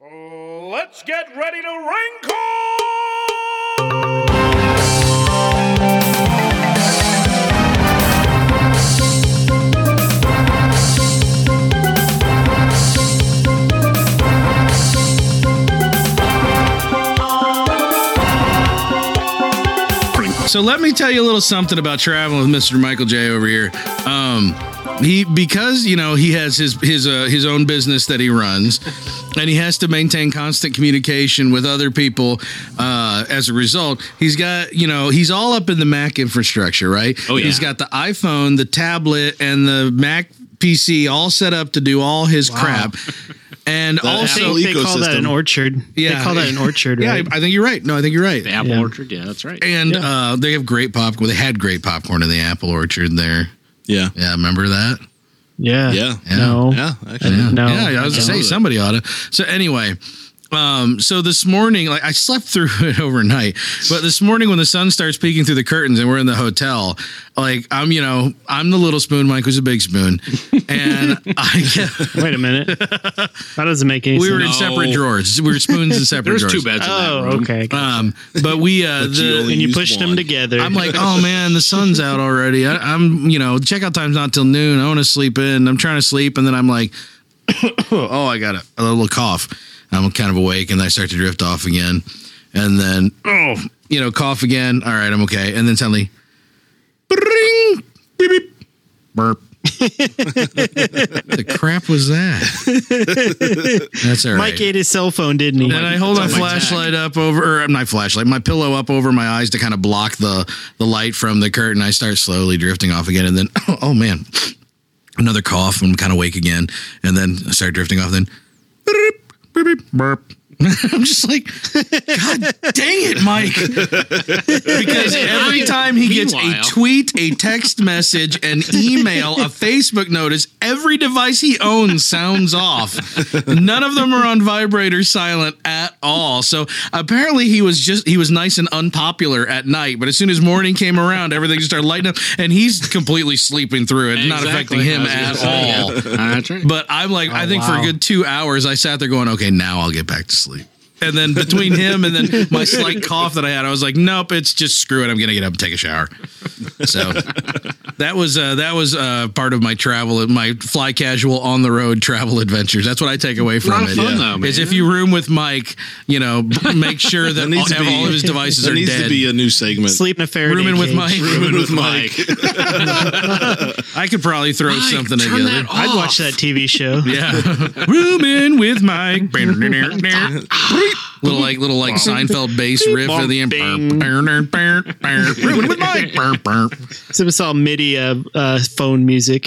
Let's get ready to wrinkle! So let me tell you a little something about traveling with Mr. Michael J over here. Because he has his own business that he runs, and he has to maintain constant communication with other people. As a result, he's got he's all up in the Mac infrastructure, right? Oh yeah. He's got the iPhone, the tablet, and the Mac PC all set up to do all his crap. And also, they call that an orchard. Yeah, they call that an orchard. Right? Yeah, I think you're right. No, I think you're right. The apple orchard. Yeah, that's right. And they have great popcorn. They had great popcorn in the apple orchard there. Yeah. Yeah, remember that? Yeah. No. Yeah, actually. No. Yeah, I was going to say somebody ought to. So anyway, so this morning, I slept through it overnight, but this morning when the sun starts peeking through the curtains and we're in the hotel, I'm the little spoon, Mike was a big spoon, and Wait a minute, that doesn't make any sense. We were in separate drawers. We were spoons in separate drawers. There's 2 beds in that room. Okay. But we and you pushed them together. I'm like, oh man, the sun's out already. I'm checkout time's not till noon. I want to sleep in. I'm trying to sleep, and then I'm like, oh, I got a little cough. I'm kind of awake, and I start to drift off again, and then cough again. All right, I'm okay, and then suddenly, bring, beep, beep, burp. The crap was that? That's all right. Mike ate his cell phone, didn't he? And I hold my flashlight up over, my pillow up over my eyes to kind of block the light from the curtain. I start slowly drifting off again, and then oh man, another cough. I'm kind of awake again, and then I start drifting off. Then. Beep, beep, burp. I'm just like, God dang it, Mike. Because every time he gets a tweet, a text message, an email, a Facebook notice, every device he owns sounds off. None of them are on vibrate or silent at all. So apparently he was nice and unpopular at night, but as soon as morning came around, everything just started lighting up, and he's completely sleeping through it, not affecting him at all. That's right. But I'm like, I think for a good 2 hours, I sat there going, okay, now I'll get back to sleep. And then between him and then my slight cough that I had, I was like, nope, it's just screw it. I'm going to get up and take a shower. So that was part of my travel, my fly casual on the road travel adventures. That's what I take away from it. Fun, though, man. Is if you room with Mike, make sure that all of his devices are dead. There needs to be a new segment. Sleep in a Faraday Rooming with cage. Mike. Rooming with Mike. I could probably throw something together. I'd watch that TV show. Yeah. Rooming with Mike. Little Seinfeld bass riff at the end. Rooming with Mike. So it's all MIDI phone music.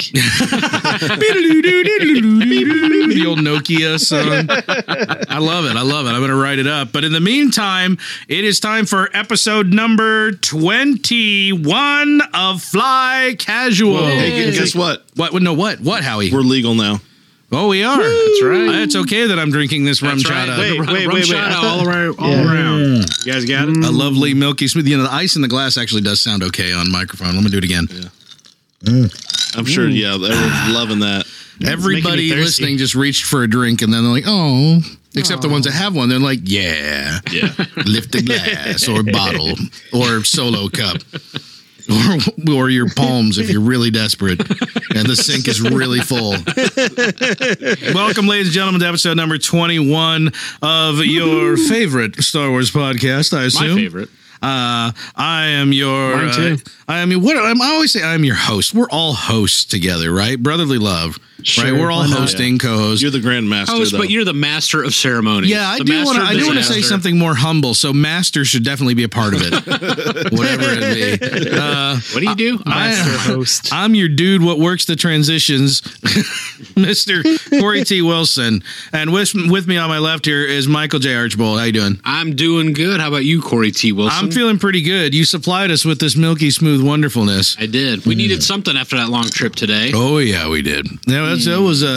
The old Nokia song. I love it. I'm going to write it up. But in the meantime, it is time for episode number 21 of Fly Casual. Hey, guess what? What? No, what? What, Howie? We're legal now. Oh, we are. That's right. It's okay that I'm drinking this rum chata. Wait. All around. You guys got it? A lovely milky smooth. The ice in the glass actually does sound okay on microphone. Let me do it again. Yeah. I'm sure. Yeah, everyone's loving that. Everybody listening just reached for a drink, and then they're like, "Oh." Except the ones that have one, they're like, "Yeah, lift a glass or bottle or solo cup." Or your palms if you're really desperate and the sink is really full. Welcome, ladies and gentlemen, to episode number 21 of your favorite Star Wars podcast, I assume. My favorite. I am your... Mine too. I always say I am your host. We're all hosts together, right? Brotherly love. Sure, right? We're all hosting, co-host. You're the Grand Master, Host, though. but you're the master of ceremonies. Yeah, I do want to say something more humble. So master should definitely be a part of it. Whatever it be. What do you do? Master host. I'm your dude what works the transitions, Mr. Corey T. Wilson. And with me on my left here is Michael J. Archbold. How you doing? I'm doing good. How about you, Corey T. Wilson? I'm feeling pretty good. You supplied us with this milky smooth wonderfulness. I did. We needed something after that long trip today. Oh, yeah, we did. That was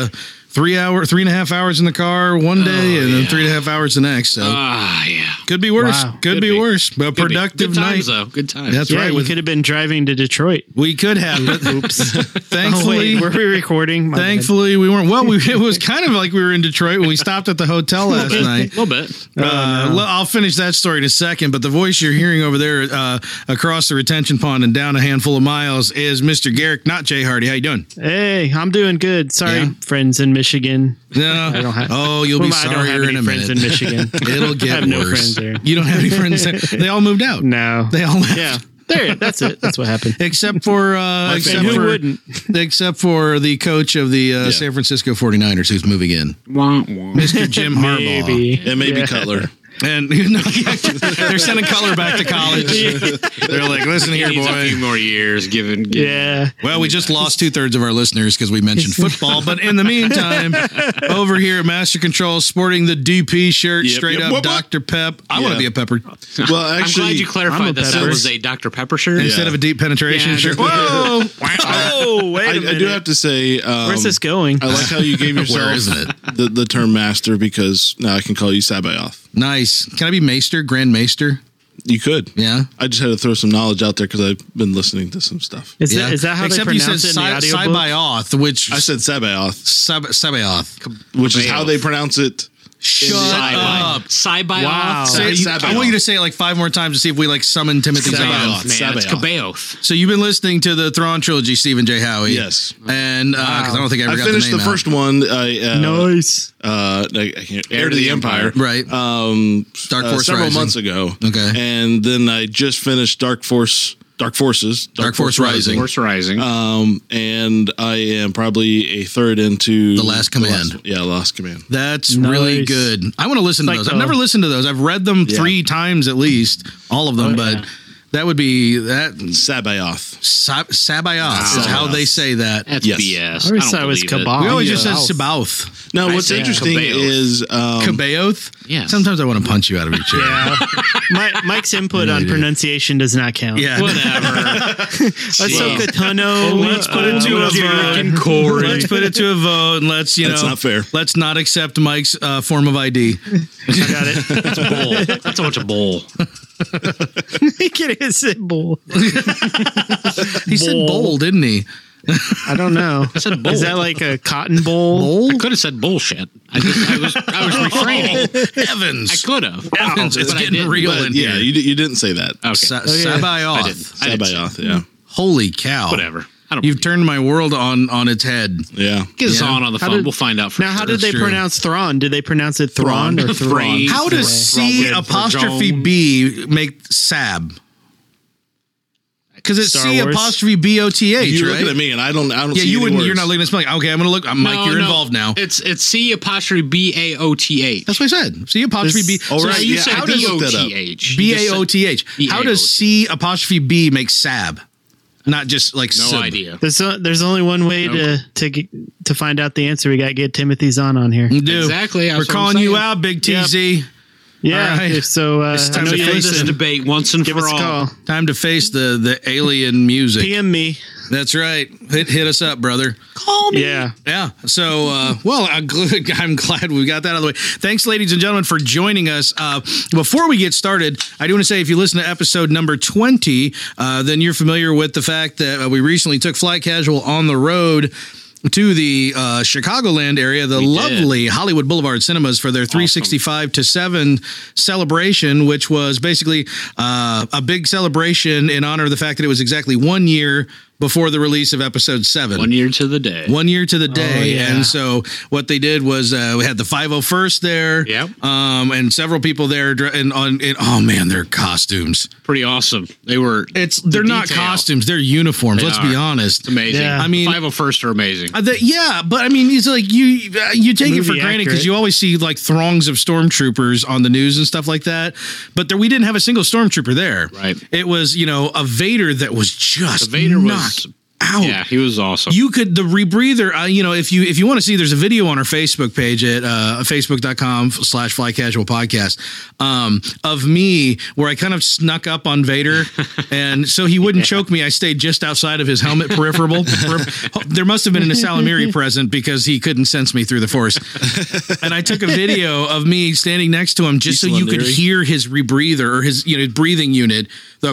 3.5 hours in the car one day, and then 3.5 hours the next. So Yeah. could be worse. Wow. Could be worse. But Could be. productive Good night. times, though. Good times. That's Yeah, right. you could have been driving to Detroit. We could have. But Oops. thankfully, Oh, wait, were we recording? My bad. thankfully, we weren't. Well, it was kind of like we were in Detroit when we stopped at the hotel last night. A little bit. I'll finish that story in a second, but the voice you're hearing over there across the retention pond and down a handful of miles is Mr. Garrick, not Jay Hardy. How you doing? Hey, I'm doing good. Sorry, Yeah? friends in Michigan. No. I don't have. Oh, you'll be I don't have sorrier any in a friends minute. in Michigan. It'll get I have no worse. friends there. You don't have any friends there? They all moved out. No. They all left. Yeah. There. That's it. That's what happened. Except for And who wouldn't? except for the coach of the San Francisco 49ers who's moving in, Wah, wah. Mr. Jim Harbaugh. Maybe. And maybe Yeah. Cutler. And they're sending Cutler back to college. They're like, listen He here, needs a few boy. more years. Given. Yeah. Well, we just lost 2/3 of our listeners because we mentioned football. But in the meantime, over here at Master Control, sporting the DP shirt, Yep, straight yep. up Whoop, whoop. Dr. Pep. I want to Yeah. be a pepper Well, I'm actually, glad you I'm clarified a that pepper. was a Dr. Pepper shirt. instead of a deep penetration Yeah, shirt. I Whoa! Oh, wait a minute. I do have to say, Where's this going? I like how you gave yourself Where isn't it? the term master because now I can call you Sabayoth. Nice. Can I be Maester, Grand Maester? You could. Yeah. I just had to throw some knowledge out there because I've been listening to some stuff. Is Yeah. that how Except they you pronounce said it in the audiobook? Sabayoth, which I said Sabayoth, Sabayoth. which is how they pronounce it. Shut up. Sci-bi Wow. off. Say, Sabayoth. I want you to say it like 5 more times to see if we like summon Timothy Sabayoth. Zahn. Man, it's Sabayoth. Cabeoth. So you've been listening to the Thrawn trilogy, Stephen J. Howie. Yes. And because I don't think I ever I got finished the the name first one. Nice. I can't, Heir to the Empire. out. Right. Dark Force several Rising. months ago. Okay. And then I just finished Dark Forces. Dark Force Rising. Force Rising. And I am probably a third into The Last Command. Last Command. That's Nice. really good. I want to listen to Like those. the- I've never listened to those. I've read them 3 times at least, all of them, but that would be that. Sabayoth. Sabayoth is how they say that. That's yes. BS. I always thought it don't was believe Kabal. We always just said Yeah. Sabaoth. No, I what's say interesting Cabeoth. is Cabeoth? Yes. Sometimes I want to punch you out of your chair. Yeah. Mike's input on pronunciation does not count. Yeah. Whatever. Ahsoka Tano. Let's put it to a vote. Corey. Let's put it to a vote, and let's That's not fair. Let's not accept Mike's form of ID. I got it. That's bull. That's a bunch of bull. Make it a symbol. He said bowl, didn't he? I don't know. I said bowl. Is that like a cotton bowl? Bowl? I could have said bullshit. I was refraining. Heavens. I could have. Heavens, it's but I getting didn't. real But in yeah, here. you didn't say that. Okay. Sabaoth. I didn't. I didn't say Sabayoth, yeah. Holy cow. Whatever. I don't. You've turned my world on its head. Yeah. Get us Yeah. on the How phone. did- We'll find out. For Now, how sure. did they true. pronounce Thrawn? Did they pronounce it Thrawn or Thrawn? Thrawn. How does C Thrawn. apostrophe B make Sab? Because it's Star C Wars? apostrophe BOTH, You're right? looking at me, and I don't Yeah, see you any wouldn't. words. You're not looking at me like, okay, I'm going to look. Mike, you're involved now. It's C apostrophe BAOTH. That's what I said. C apostrophe B. Oh, So right, you yeah, said I just looked that up. BOTH. BAOTH. How does C apostrophe B make Sab? Not just like No sub. idea. There's only one way to find out the answer. We got to get Timothy Zahn on here. You do. Exactly, that's We're what I'm calling you saying. out, Big TZ. Yeah. All right. So It's I time know to you face This listen. debate once and Give for us a all. call. Time to face the alien music. PM me. That's right. Hit us up, brother. Yeah. Yeah. So, I'm glad we got that out of the way. Thanks, ladies and gentlemen, for joining us. Before we get started, I do want to say if you listen to episode number 20, then you're familiar with the fact that we recently took Flight Casual on the road to the Chicagoland area, the lovely Hollywood Boulevard Cinemas for their 365 to 7 celebration, which was basically a big celebration in honor of the fact that it was exactly 1 year before the release of episode 7. 1 year to the day. 1 year to the day. yeah. And so what they did was we had the 501st there. Yep. And several people there oh man, their costumes. Pretty awesome. They were. They're not detail. costumes, they're uniforms. They Let's be are. honest. It's amazing. Yeah. I mean, 501st are amazing. Yeah, but I mean, it's like you take it for Movie granted because accurate. you always see like throngs of stormtroopers on the news and stuff like that. But we didn't have a single stormtrooper there. Right. It was a Vader that was just The Vader knocked was out. Yeah, he was awesome. You could the rebreather. If you want to see, there's a video on our Facebook page at facebook.com/flycasualpodcast of me where I kind of snuck up on Vader, and so he wouldn't choke me. I stayed just outside of his helmet peripheral. There must have been an Salamiri present because he couldn't sense me through the Force. And I took a video of me standing next to him just so you could hear his rebreather or his breathing unit. So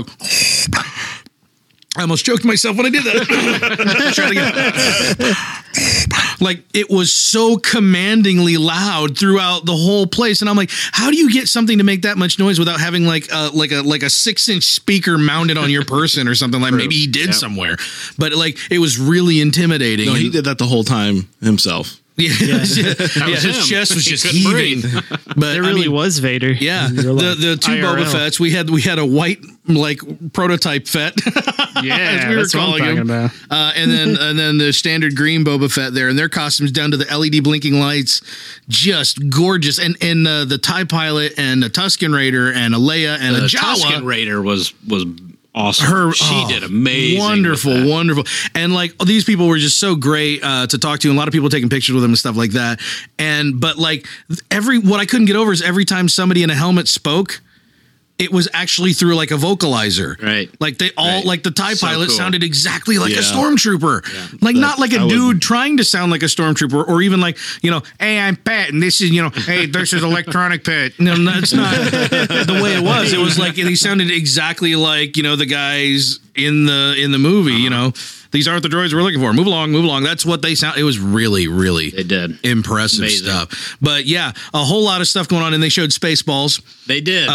I almost choked myself when I did that. Try it again. Like, it was so commandingly loud throughout the whole place, and I'm like, how do you get something to make that much noise without having like a 6-inch speaker mounted on your person or something? Like maybe he did somewhere, but like it was really intimidating. No, he did that the whole time himself. Yeah, his chest was just heaving. But It really was Vader. Yeah, You're like, the two IRL. Boba Fetts. We had a white like prototype Fett. Yeah, as we were that's what I'm calling talking him. about. And then the standard green Boba Fett there, and their costumes down to the LED blinking lights, just gorgeous. And the TIE Pilot and a Tusken Raider and a Leia and a Jawa. Tusken Raider was awesome. She did amazing. Wonderful. And like these people were just so great to talk to. And a lot of people taking pictures with them and stuff like that. But like what I couldn't get over is every time somebody in a helmet spoke, it was actually through like a vocalizer. Right. Like they all, like the TIE So pilot cool. sounded exactly like a Yeah. stormtrooper. Yeah. Like not like a I dude trying to sound like a stormtrooper or even like, hey, I'm Pat and this is, hey, this is electronic Pat. No, that's not the way it was. It was like, he sounded exactly like, the guys in the movie, These aren't the droids we're looking for. Move along. That's what they sound. It was really, really They did. impressive Amazing. stuff. But yeah, a whole lot of stuff going on, and they showed Spaceballs, They did.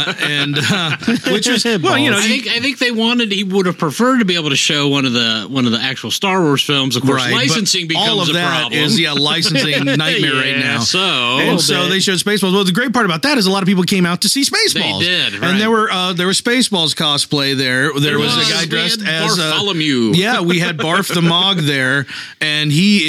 which was well, I think they wanted. He would have preferred to be able to show one of the actual Star Wars films. Of course, right, licensing but becomes all of a that problem. is licensing nightmare right Yeah, now. so They showed Spaceballs. Well, the great part about that is a lot of people came out to see Spaceballs. They did, right. And there were Spaceballs cosplay there. There was a guy dressed We had as Bartholomew. Yeah, we had Barf the Mog there, and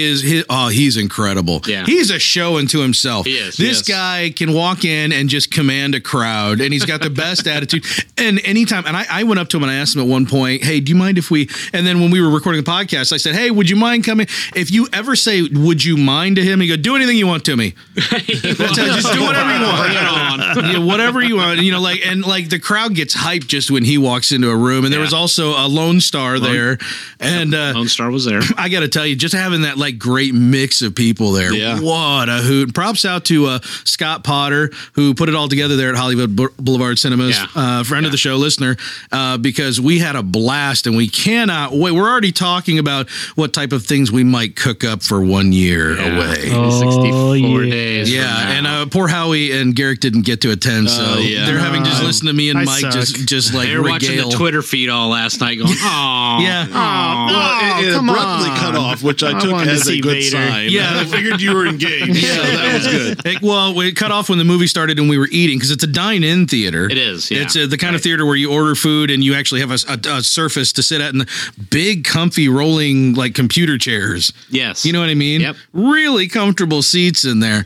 he's incredible. Yeah. He's a show unto himself. He is, This yes. guy can walk in and just command a crowd, and he's got the best attitude. And anytime, and I went up to him and I asked him at one point, hey, do you mind if we, and then when we were recording the podcast, I said, hey, would you mind coming? If you ever say, would you mind to him, he go, do anything you want to me. That's how, just do whatever you want. Bring it on. Yeah, whatever you want. Like the crowd gets hyped just when he walks into a room. And there was also a Lone Star there. And Lone Star was there. I got to tell you, just having that like great mix of people there, Yeah. what a hoot! Props out to Scott Potter who put it all together there at Hollywood Boulevard Cinemas, friend of the show, listener, because we had a blast and we cannot wait. We're already talking about what type of things we might cook up for 1 year away. 64 yeah. days. Yeah, and poor Howie and Garrick didn't get to attend, so yeah. they're having just listen to me and I Mike suck. just like They were watching regale. the Twitter feed all last night going, oh. Yeah. Well, it come abruptly on. cut off, which I took wanted to as a see good Vader. sign. Yeah. I figured you were engaged. So that was good. Well, we cut off when the movie started and we were eating because it's a dine-in theater. It is, yeah. It's the kind of theater where you order food and you actually have a surface to sit at, and the big, comfy, rolling like computer chairs. Yes. You know what I mean? Yep. Really comfortable seats in there,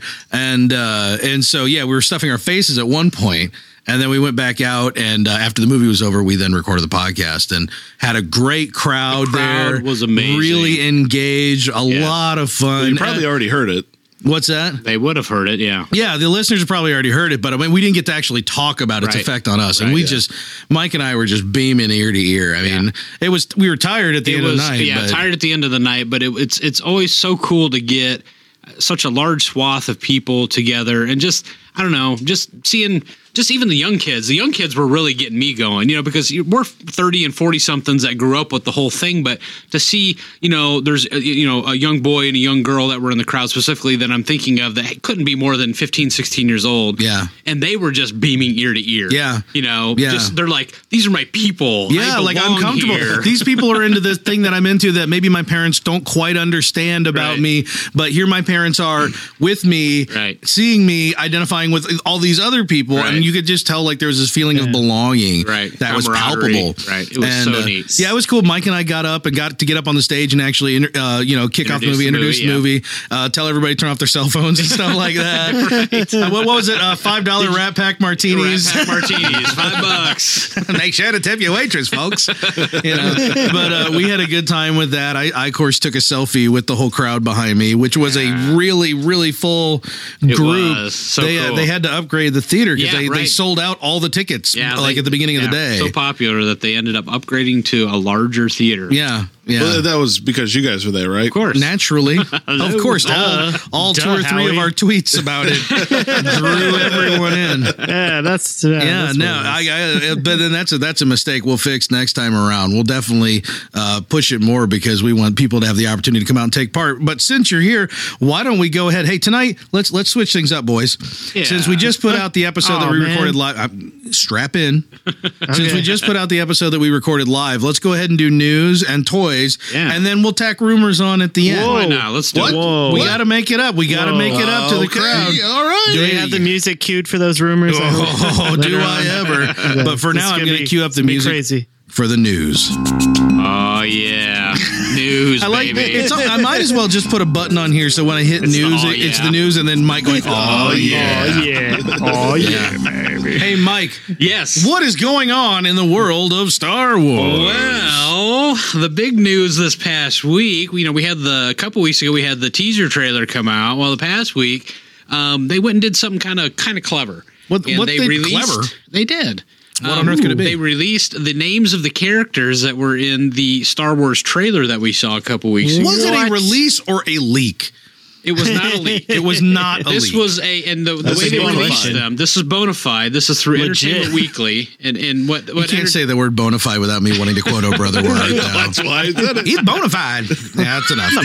and so yeah, we were stuffing our faces at one point. And then we went back out, and after the movie was over, we then recorded the podcast and had a great crowd, The crowd there. was amazing. Really engaged, a lot of fun. You probably already heard it. What's that? They would have heard it, yeah. Yeah, the listeners have probably already heard it, but I mean, we didn't get to actually talk about its Right. effect on us, and Right, we Mike and I were just beaming ear to ear. I mean, we were tired at the end of the night. Yeah, but tired at the end of the night, but it's always so cool to get such a large swath of people together and just, I don't know, just seeing just even the young kids. The young kids were really getting me going, because we're 30 and 40 somethings that grew up with the whole thing. But to see, there's, a young boy and a young girl that were in the crowd specifically that I'm thinking of that couldn't be more than 15, 16 years old. Yeah. And they were just beaming ear to ear. Yeah. Just they're like, these are my people. Yeah, I like I'm belong comfortable. here. These people are into this thing that I'm into that maybe my parents don't quite understand about Right. me, but here my parents are with me, Right. seeing me, identifying with all these other people, Right. and you could just tell like there was this feeling of belonging, Right. that was Camaraderie. palpable. Right. It was so neat. Yeah, it was cool. Mike and I got up and got to get up on the stage and actually, kick off the movie, introduce the movie, tell everybody to turn off their cell phones and stuff like that. What was it? $5 Rat Pack martinis. Rat Pack martinis, $5. They should have tipped you, waitress, folks. But we had a good time with that. I of course took a selfie with the whole crowd behind me, which was a really, really full group. Was so cool. They had to upgrade the theater because they sold out all the tickets at the beginning of the day. So popular that they ended up upgrading to a larger theater. Yeah. Well, that was because you guys were there, right? Of course. Naturally. Of course. All two or three of our tweets about it drew everyone in. Yeah, that's but then that's a mistake we'll fix next time around. We'll definitely push it more because we want people to have the opportunity to come out and take part. But since you're here, why don't we go ahead? Hey, tonight let's switch things up, boys. Yeah. Since we just put out the episode that we recorded live, strap in. Since we just put out the episode that we recorded live, let's go ahead and do news and toys, and then we'll tack rumors on at the end. Why not? Let's do it. We got to make it up. We got to make it up to the crowd. All right. Do we have the music queued for those rumors? Do I ever? But for now, I'm going to cue up the music. Crazy. For the news. Oh yeah, news. Baby. I might as well just put a button on here so when I hit news, it's the news, and then Mike going, oh yeah, baby. Hey Mike, yes, what is going on in the world of Star Wars? Well, the big news this past week, we had a couple weeks ago, we had the teaser trailer come out. Well, the past week, they went and did something kind of clever. What they released? Clever? They did. What on earth could it be? They released the names of the characters that were in the Star Wars trailer that we saw a couple weeks ago. Was it a release or a leak? It was not a leak. It was not a leak. This was the way they released them. This is bona fide. This is through Entertainment Weekly. And what you can't say the word bona fide without me wanting to quote "Oh Brother" right now. That's why I said it. He's bona fide. Yeah, that's enough.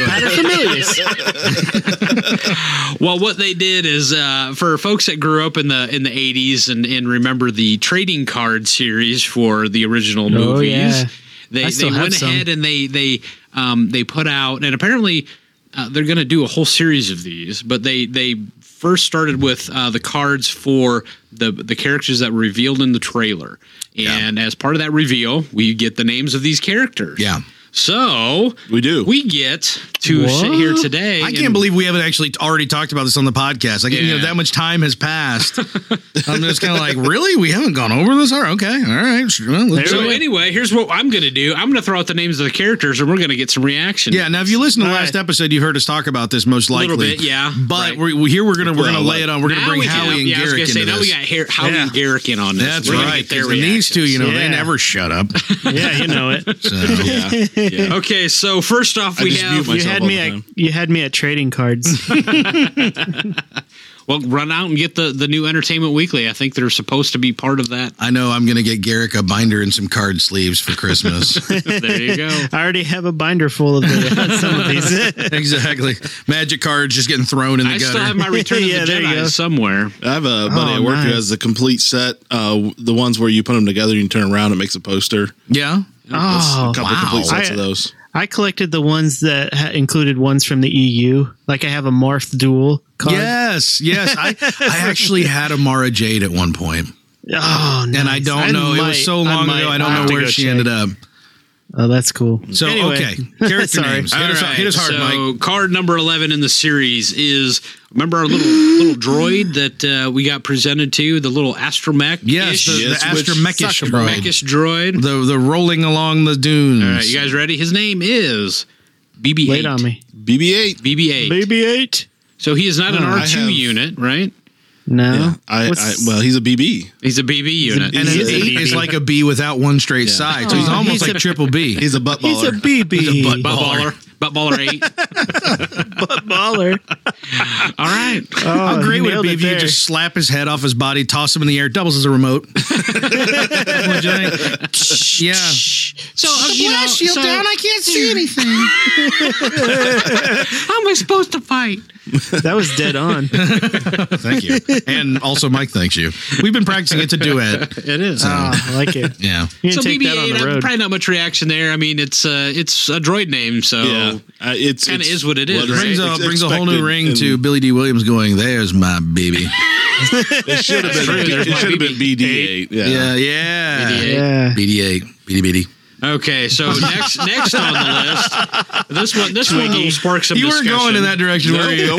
Well, what they did is for folks that grew up in the 80s and remember the trading card series for the original movies, they went ahead and they put out, and apparently they're going to do a whole series of these, but they first started with the cards for the characters that were revealed in the trailer. And as part of that reveal, we get the names of these characters. Yeah. So we get to sit here today. I can't believe we haven't actually already talked about this on the podcast. Like, that much time has passed. I'm just kind of like, really? We haven't gone over this? Okay. All right. So anyway, here's what I'm going to do. I'm going to throw out the names of the characters and we're going to get some reaction. Yeah. Now, if you listen to the last episode, you heard us talk about this most likely. A little bit, yeah. But we're going to lay it on. We're going to bring Howie and Garrick into this. Now we got Howie and Garrick in on this. That's right. These two, they never shut up. Yeah, you know it. So, yeah. Okay, so first off, we have you had me at trading cards. Well, run out and get the new Entertainment Weekly. I think they're supposed to be part of that. I know I'm going to get Garrick a binder and some card sleeves for Christmas. There you go. I already have a binder full of some of these. Exactly. Magic cards just getting thrown in the gutter. I still have my Return of the Jedi somewhere. I have a buddy at work who has the complete set. The ones where you put them together, you can turn around, it makes a poster. Yeah. A couple complete sets of those. I collected the ones that included ones from the EU. Like I have a Marth Duel card. Yes. I actually had a Mara Jade at one point. Oh, nice. And I don't know. It was so long ago. I don't know where she ended up. Oh, that's cool. So, anyway. Okay. Character names. Hit us hard, Mike. Card number 11 in the series is, remember our little droid that we got presented to, the little astromech? Yes, the astromechish droid. The rolling along the dunes. All right, you guys ready? His name is BB-8. Wait on me. BB-8. BB-8. So he is not an R2 unit, right? No. Yeah, well, he's a BB. He's a BB unit. And an 8 is like a B without one straight side. So he's almost like triple B. He's a butt baller. He's a BB. He's a butt baller. Butt baller 8. Butt baller. All right. How great would it be if you just slap his head off his body, toss him in the air, doubles as a remote? What'd you think? Yeah. So, blast shield down, I can't see anything. How am I supposed to fight? That was dead on. Thank you. And also, Mike thanks you. We've been practicing. It's a duet. It is. I like it. Yeah. You can so take that on the road. probably not much reaction there. I mean, it's a droid name, so it's kind of is what it is. Brings a whole new ring to Billy D. Williams going, there's my baby. It should have been BD8. Yeah. Yeah. BD8. Okay, so next on the list, this one will spark some You discussion. weren't going in that direction, were you?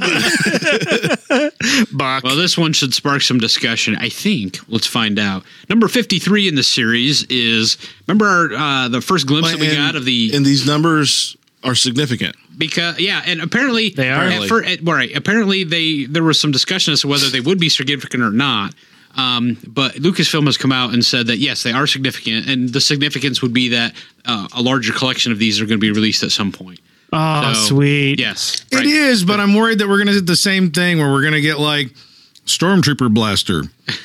I wasn't. Bach. Well, this one should spark some discussion, I think. Let's find out. Number 53 in the series is, remember the first glimpse that we got of the... And these numbers are significant. Because and apparently They are. Apparently there was some discussion as to whether they would be significant or not. But Lucasfilm has come out and said that yes, they are significant, and the significance would be that a larger collection of these are going to be released at some point. Oh, So, sweet. Yes, It is, but I'm worried that we're going to get the same thing where we're going to get like Stormtrooper Blaster.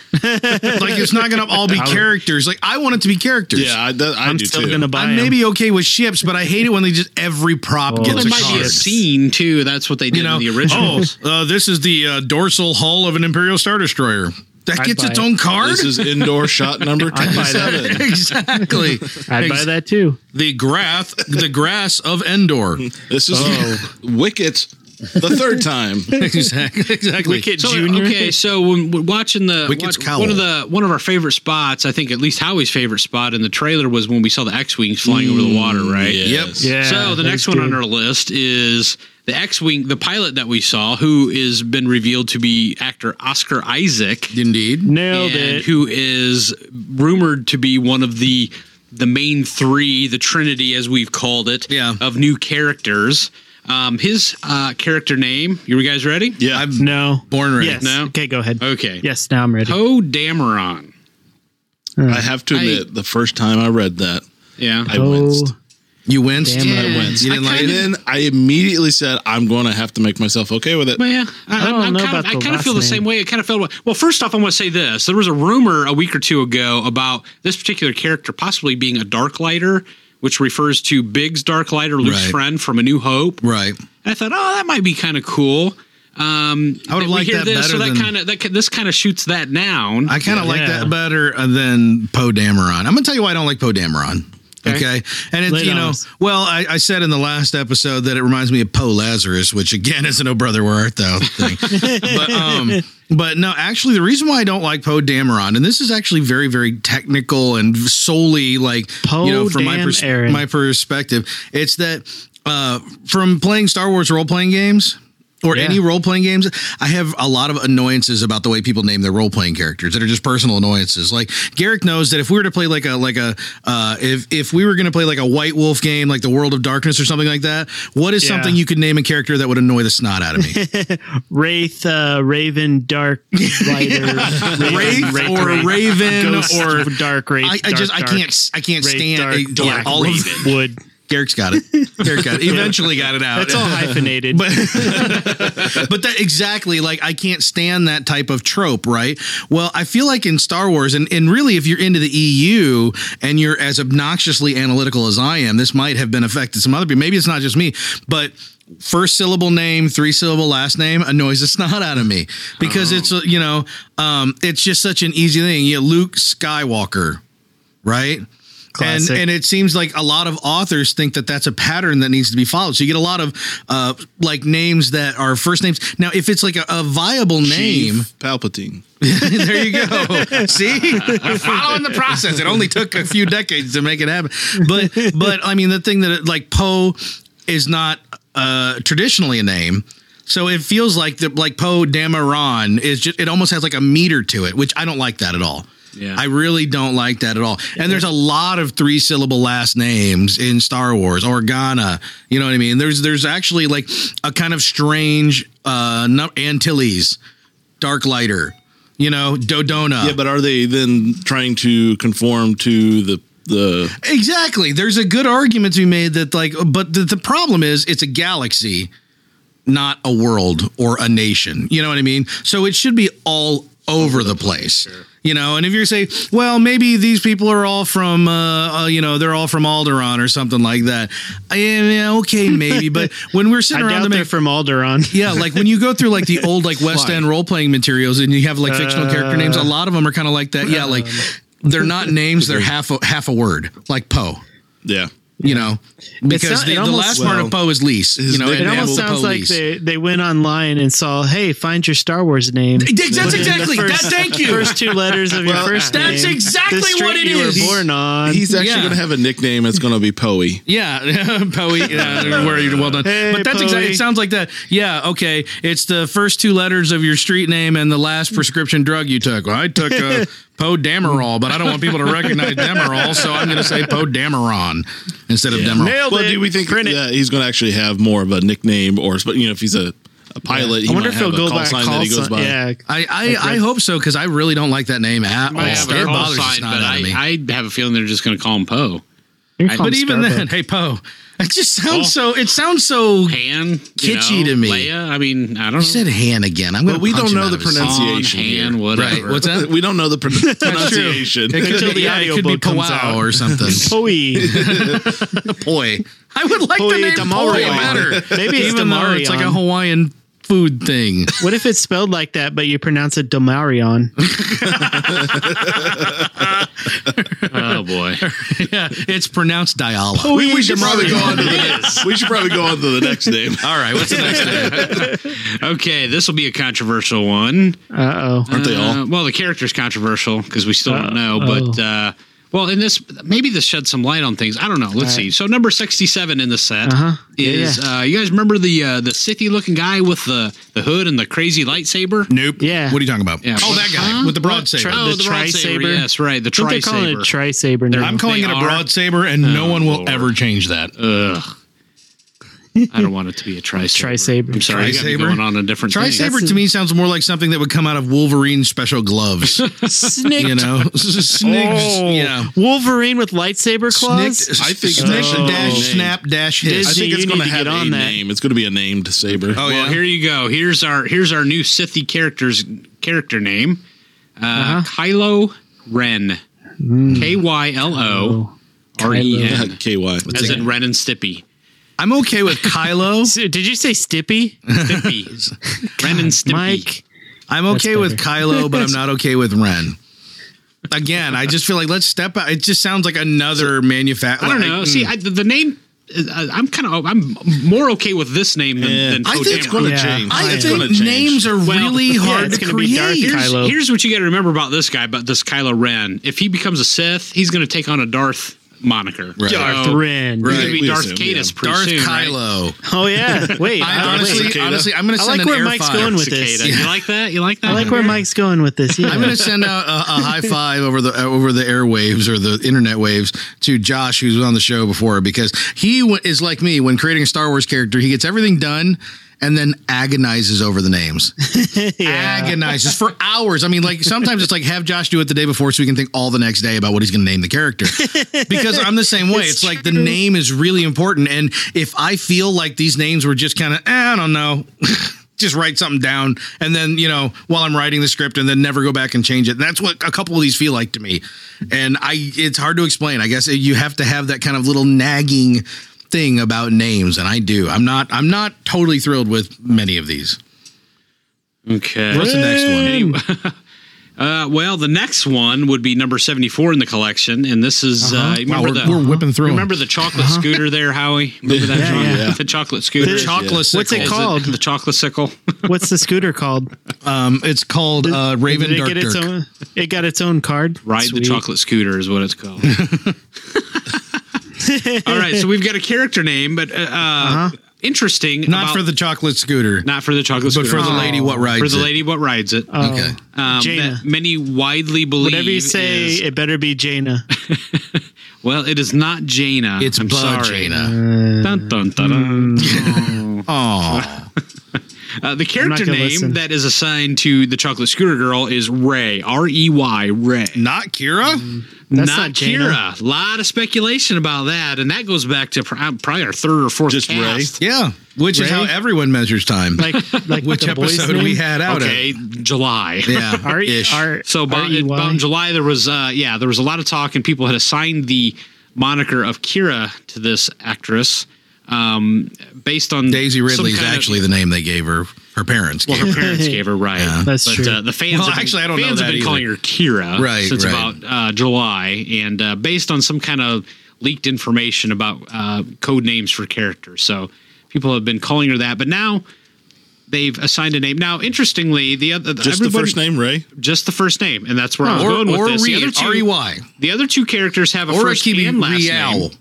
Like it's not going to all be characters. Like I want it to be characters. Yeah, I I'm do still too. going to buy I'm them. maybe okay with ships, but I hate it when they just every prop Well, gets Well, a it might be card. a scene too. That's what they did in the originals. this is the dorsal hull of an Imperial Star Destroyer. That I'd gets buy its it. own card. This is indoor shot number I'd buy that. 27. Exactly. I'd buy that too. The grass of Endor. This is Wicket the third time. exactly. Wicket So Junior. okay, so when we're watching Wicket's cowl. one of our favorite spots, I think at least Howie's favorite spot in the trailer was when we saw the X-wings flying over the water, right? Yes. Yeah. So the that next was one on good. our list is the X-wing, the pilot that we saw, who is been revealed to be actor Oscar Isaac, Indeed. Nailed and it. who is rumored to be one of the main three, the Trinity as we've called it, Yeah. of new characters. His character name, you guys ready? Yeah. I'm No. born ready. Yes. No? Okay, go ahead. Okay. Yes, now I'm ready. Poe Dameron. I have to admit, the first time I read that, Yeah. I winced. You winced. Damn it. I winced. You didn't like And it? then I immediately said, I'm going to have to make myself okay with it. Well, yeah, I don't know about I the kind of last feel the name. same way. I kind of felt well. First off, I want to say this: there was a rumor a week or two ago about this particular character possibly being a Darklighter, which refers to Biggs Darklighter, Luke's Right. friend from A New Hope. Right. I thought, oh, that might be kind of cool. I would have we liked hear that this, better so than. this kind of shoots that down. I kind of like Yeah. that better than Poe Dameron. I'm gonna tell you why I don't like Poe Dameron. Okay. And it's, Lay it you on know, us. well, I said in the last episode that it reminds me of Poe Lazarus, which again is an Oh Brother Where Art Thou thing. But no, actually the reason why I don't like Poe Dameron, and this is actually very, very technical and solely like, from Aaron. my perspective, it's that from playing Star Wars role-playing games, or Yeah. any role-playing games, I have a lot of annoyances about the way people name their role-playing characters that are just personal annoyances. Like Garrick knows that if we were to play if we were going to play like a White Wolf game, like the World of Darkness or something like that, what is Yeah. something you could name a character that would annoy the snot out of me? Wraith, Raven, Dark Lighter, Wraith or Raven Ghost, or Dark Wraith. I can't Wraith, stand Dark, Black, all of Raven. Wood. Garrick's got it. Garrick got it. Eventually got it out. That's all hyphenated. But that exactly, like I can't stand that type of trope, right? Well, I feel like in Star Wars, and really if you're into the EU and you're as obnoxiously analytical as I am, this might have been affected some other people. Maybe it's not just me, but first syllable name, 3-syllable last name annoys the snot out of me because it's it's just such an easy thing. Luke Skywalker, right? Classic. And it seems like a lot of authors think that that's a pattern that needs to be followed. So you get a lot of like names that are first names. Now, if it's like a viable name, Chief Palpatine. there you go. See, I'm following the process. It only took a few decades to make it happen. But I mean, the thing that like Poe is not traditionally a name. So it feels like Poe Dameron is just, it almost has like a meter to it, which I don't like that at all. Yeah. I really don't like that at all. And there's a lot of 3-syllable last names in Star Wars. Organa, you know what I mean? There's actually like a kind of strange Antilles, Darklighter, Dodona. Yeah, but are they then trying to conform to the Exactly. There's a good argument to be made that but the problem is it's a galaxy, not a world or a nation. You know what I mean? So it should be all over the place. Sure. And if you're saying, well, maybe these people are all from, they're all from Alderaan or something like that. Yeah, okay, maybe. But when we're sitting I around doubt they're from Alderaan. yeah, like when you go through like the old like West End role playing materials and you have like fictional character names, a lot of them are kind of like that. Yeah, like they're not names; they're half a word, like Poe. Yeah. You know, because it the almost- last part of Poe is lease. his You know, name- It almost Poe sounds like lease. they went online and saw, hey, find your Star Wars name. That's Put in the exactly. first- Thank you. First two letters of your first name. that's exactly the street what it you is. were born on. He's actually Yeah. going to have a nickname. It's going to be Poe. Yeah, Poe. Yeah, well done. Hey, but that's Poe. exactly. It sounds like that. Yeah, okay. It's the first two letters of your street name and the last prescription drug you took. Well, I took Poe Dameron, but I don't want people to recognize Demerol, so I'm going to say Poe Dameron instead of Demerol. Nailed Well, it. do we think Print it. that he's going to actually have more of a nickname, or if he's a pilot, he I wonder might if he'll have a go call by sign call that he goes sign. by. Yeah. I hope so because I really don't like that name at all. I have a It call bothers the sign, snot but out of me. I have a feeling they're just going to call him Poe. You can call But him even Starbuck. then, hey Poe, it just sounds so. It sounds so. Han, Kitschy to me. Leia, I mean, I don't know. You said Han again. I'm going But to. we don't know the Han, pronunciation. Han, here. whatever. Right. What's that? We don't know the pronunciation. It could, Until the yeah, it could be audiobook comes Powwow out. or something. Poi. Poi. I would like Poi the name Poi Damarion. better. Maybe it's Even though it's like a Damarion. Hawaiian food thing. What if it's spelled like that, but you pronounce it Domarion? Oh boy. Yeah, it's pronounced Diala. We should probably go on to the next name. All right, what's the next name? Okay, this will be a controversial one. Uh-oh. Aren't they all? Well, the character's controversial because we still don't know, but well, in this, maybe this sheds some light on things. I don't know. Let's see. So number 67 in the set is you guys remember the Sithy looking guy with the hood and the crazy lightsaber? Nope. Yeah. What are you talking about? Yeah. Oh, that guy with the broad saber. Oh, The the tri-saber? tri-saber. Yes, right. The I think they're calling it tri-saber. tri-saber now. I'm calling They it a are? broad saber, and no one will Lord. ever change that. Ugh. I don't want it to be a tri-saber. Tri-saber. I'm sorry, you got me Tri-saber? going on a different thing. Tri-saber to me sounds more like something that would come out of Wolverine's special gloves. Snicked. You know, Snigs. Yeah. Wolverine with lightsaber claws? Snicked, I think Snick it's actually dash named. snap dash hiss. I Disney, think it's you going need to to have get a on that. name. It's going to be a named saber. Oh, Well, yeah. here you go. Here's our new Sithy character name. Kylo Ren. Kylo-Ren. KY. As in Ren and Stimpy. I'm okay with Kylo. So, did you say Stippy? Stimpy. Ren and Stimpy. Mike. I'm okay with Kylo, but I'm not okay with Ren. Again, I just feel like let's step out. It just sounds like another manufacturer. I don't know. See, the name. I'm more okay with this name than I Poe think it's Dameron. going to Yeah. change. I It's gonna think change. names are really hard it's to gonna be Dark create. Kylo. Here's what you got to remember about this guy, about this Kylo Ren. If he becomes a Sith, he's going to take on a Darth moniker. Right. Darth So, Ren. He's going to be We Darth assume, Cadus yeah. pretty Darth soon, right? Kylo. Oh, yeah. Wait. Honestly, I'm going to I send like an where air Mike's file. going with this. Cicada. You like that? You like that? I like where Mike's going with this. Yeah. I'm going to send out a high five over the airwaves or the internet waves to Josh, who's on the show before, because he is like me when creating a Star Wars character. He gets everything done and then agonizes over the names. Agonizes for hours. I mean, like sometimes it's like have Josh do it the day before so we can think all the next day about what he's going to name the character. Because I'm the same way. It's like the name is really important, and if I feel like these names were just kind of I don't know. Just write something down and then, while I'm writing the script and then never go back and change it. And that's what a couple of these feel like to me. And it's hard to explain. I guess you have to have that kind of little nagging thing about names. And I do. I'm not totally thrilled with many of these. Okay. What's the next one? Well, the next one would be number 74 in the collection, and this is remember we're whipping through 'em. Remember the chocolate scooter there, Howie? Remember that? John? yeah. The chocolate scooter. Chocolate What's it sickle. called? The chocolate sickle. What's the scooter called? It's called Raven Did it Dark get its Dirk. own? It got its own card. Ride Sweet. the chocolate scooter is what it's called. All right, so we've got a character name, but interesting. Not about- for the chocolate scooter. not for the chocolate But scooter. for the lady what rides For the it. lady what rides it. Oh, Okay. Jaina. That many widely believe. Whatever you say, is- it better be Jaina. well, it is not Jaina. It's I'm sorry. Jaina. Dun, dun, dun, dun. Oh. The character gonna name listen. that is assigned to the chocolate scooter girl is Rey. R-E-Y. Rey. Not Kira? That's not not Jaina. Kira. A lot of speculation about that, and that goes back to probably our third or fourth Just cast. Yeah. Which is Ray? how everyone measures time. Like Which the boy's episode name? we had out Okay, July. of. Yeah. Ish. So about in July, there was there was a lot of talk, and people had assigned the moniker of Kira to this actress, based on Daisy some Ridley's kind of- actually the name they gave her. Her parents Well, gave her her. parents gave her right. Yeah. That's but, true. the fans, Well, have been, actually, I don't know fans that have been either. calling her Kira Right, since right. about July, and based on some kind of leaked information about code names for characters. So people have been calling her that, but now they've assigned a name. Now, interestingly, the first name, Ray? Just the first name, and that's where I was going with this. The other two, R-E-Y. The other two characters have a Or first and last name.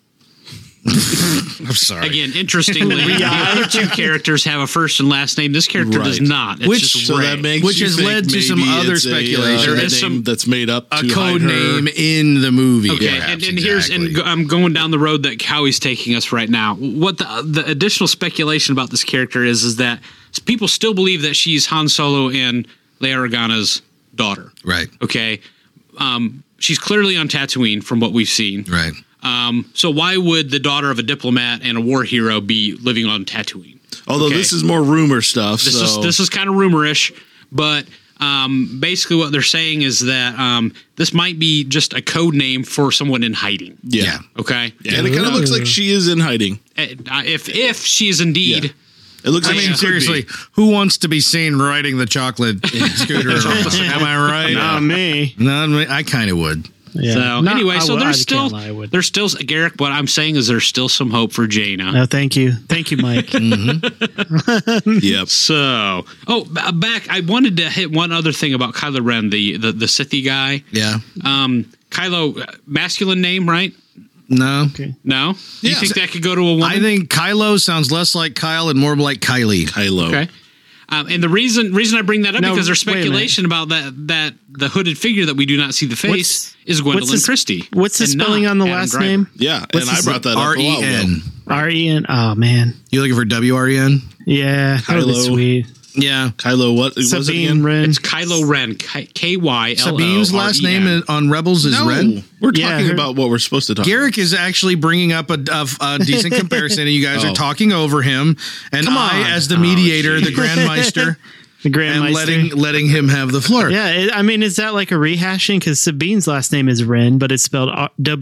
I'm sorry. Again, interestingly, the other two characters have a first and last name. This character does not. It's just Ray. That makes which has led to some other speculation. There is some that's made up a to code hide her. name in the movie. Okay, perhaps, I'm going down the road that Howie's taking us right now. What the additional speculation about this character is that people still believe that she's Han Solo and Leia Organa's daughter. Right. Okay. She's clearly on Tatooine from what we've seen. Right. So why would the daughter of a diplomat and a war hero be living on Tatooine? Although this is more rumor stuff. This is kind of rumorish, but basically what they're saying is that this might be just a code name for someone in hiding. Yeah. Okay. Yeah, and it kind of looks like she is in hiding. If she is indeed. Yeah. It looks I like mean, seriously, who wants to be seen riding the chocolate scooter around? Am I right? Not me. Not me. I kind of would. Yeah. So No, anyway, I so would- there's I still can't lie, I would. Garrick. What I'm saying is there's still some hope for Jaina. No, thank you, Mike. Yep. So, back. I wanted to hit one other thing about Kylo Ren, the Sithy guy. Yeah. Kylo, masculine name, right? No. Okay. No. Do you think that could go to a woman? I think Kylo sounds less like Kyle and more like Kylie. Kylo. Okay. And the reason I bring that up No, because there's wait a minute. speculation about that the hooded figure that we do not see the face is Gwendolyn what's the- Christie. What's the and spelling not on the Adam last Driver. name? Yeah, What's and I his- brought that up a while ago. R-E-N. R-E-N. Oh man. You looking for W-R-E-N? Yeah, that would be Kylo. sweet. Yeah. Kylo, what was it Sabine again? Wren. It's Kylo Ren. K-Y-L-O-R-E-N. Sabine's last name on Rebels is No, Ren. we're Yeah, talking her- about what we're supposed to talk Garrick is actually bringing up a decent comparison, and you guys Oh. are talking over him. And I, as the mediator, the Grandmeister, The and Grandmeister. letting him have the floor. Yeah, I mean, is that like a rehashing? Because Sabine's last name is Wren, but it's spelled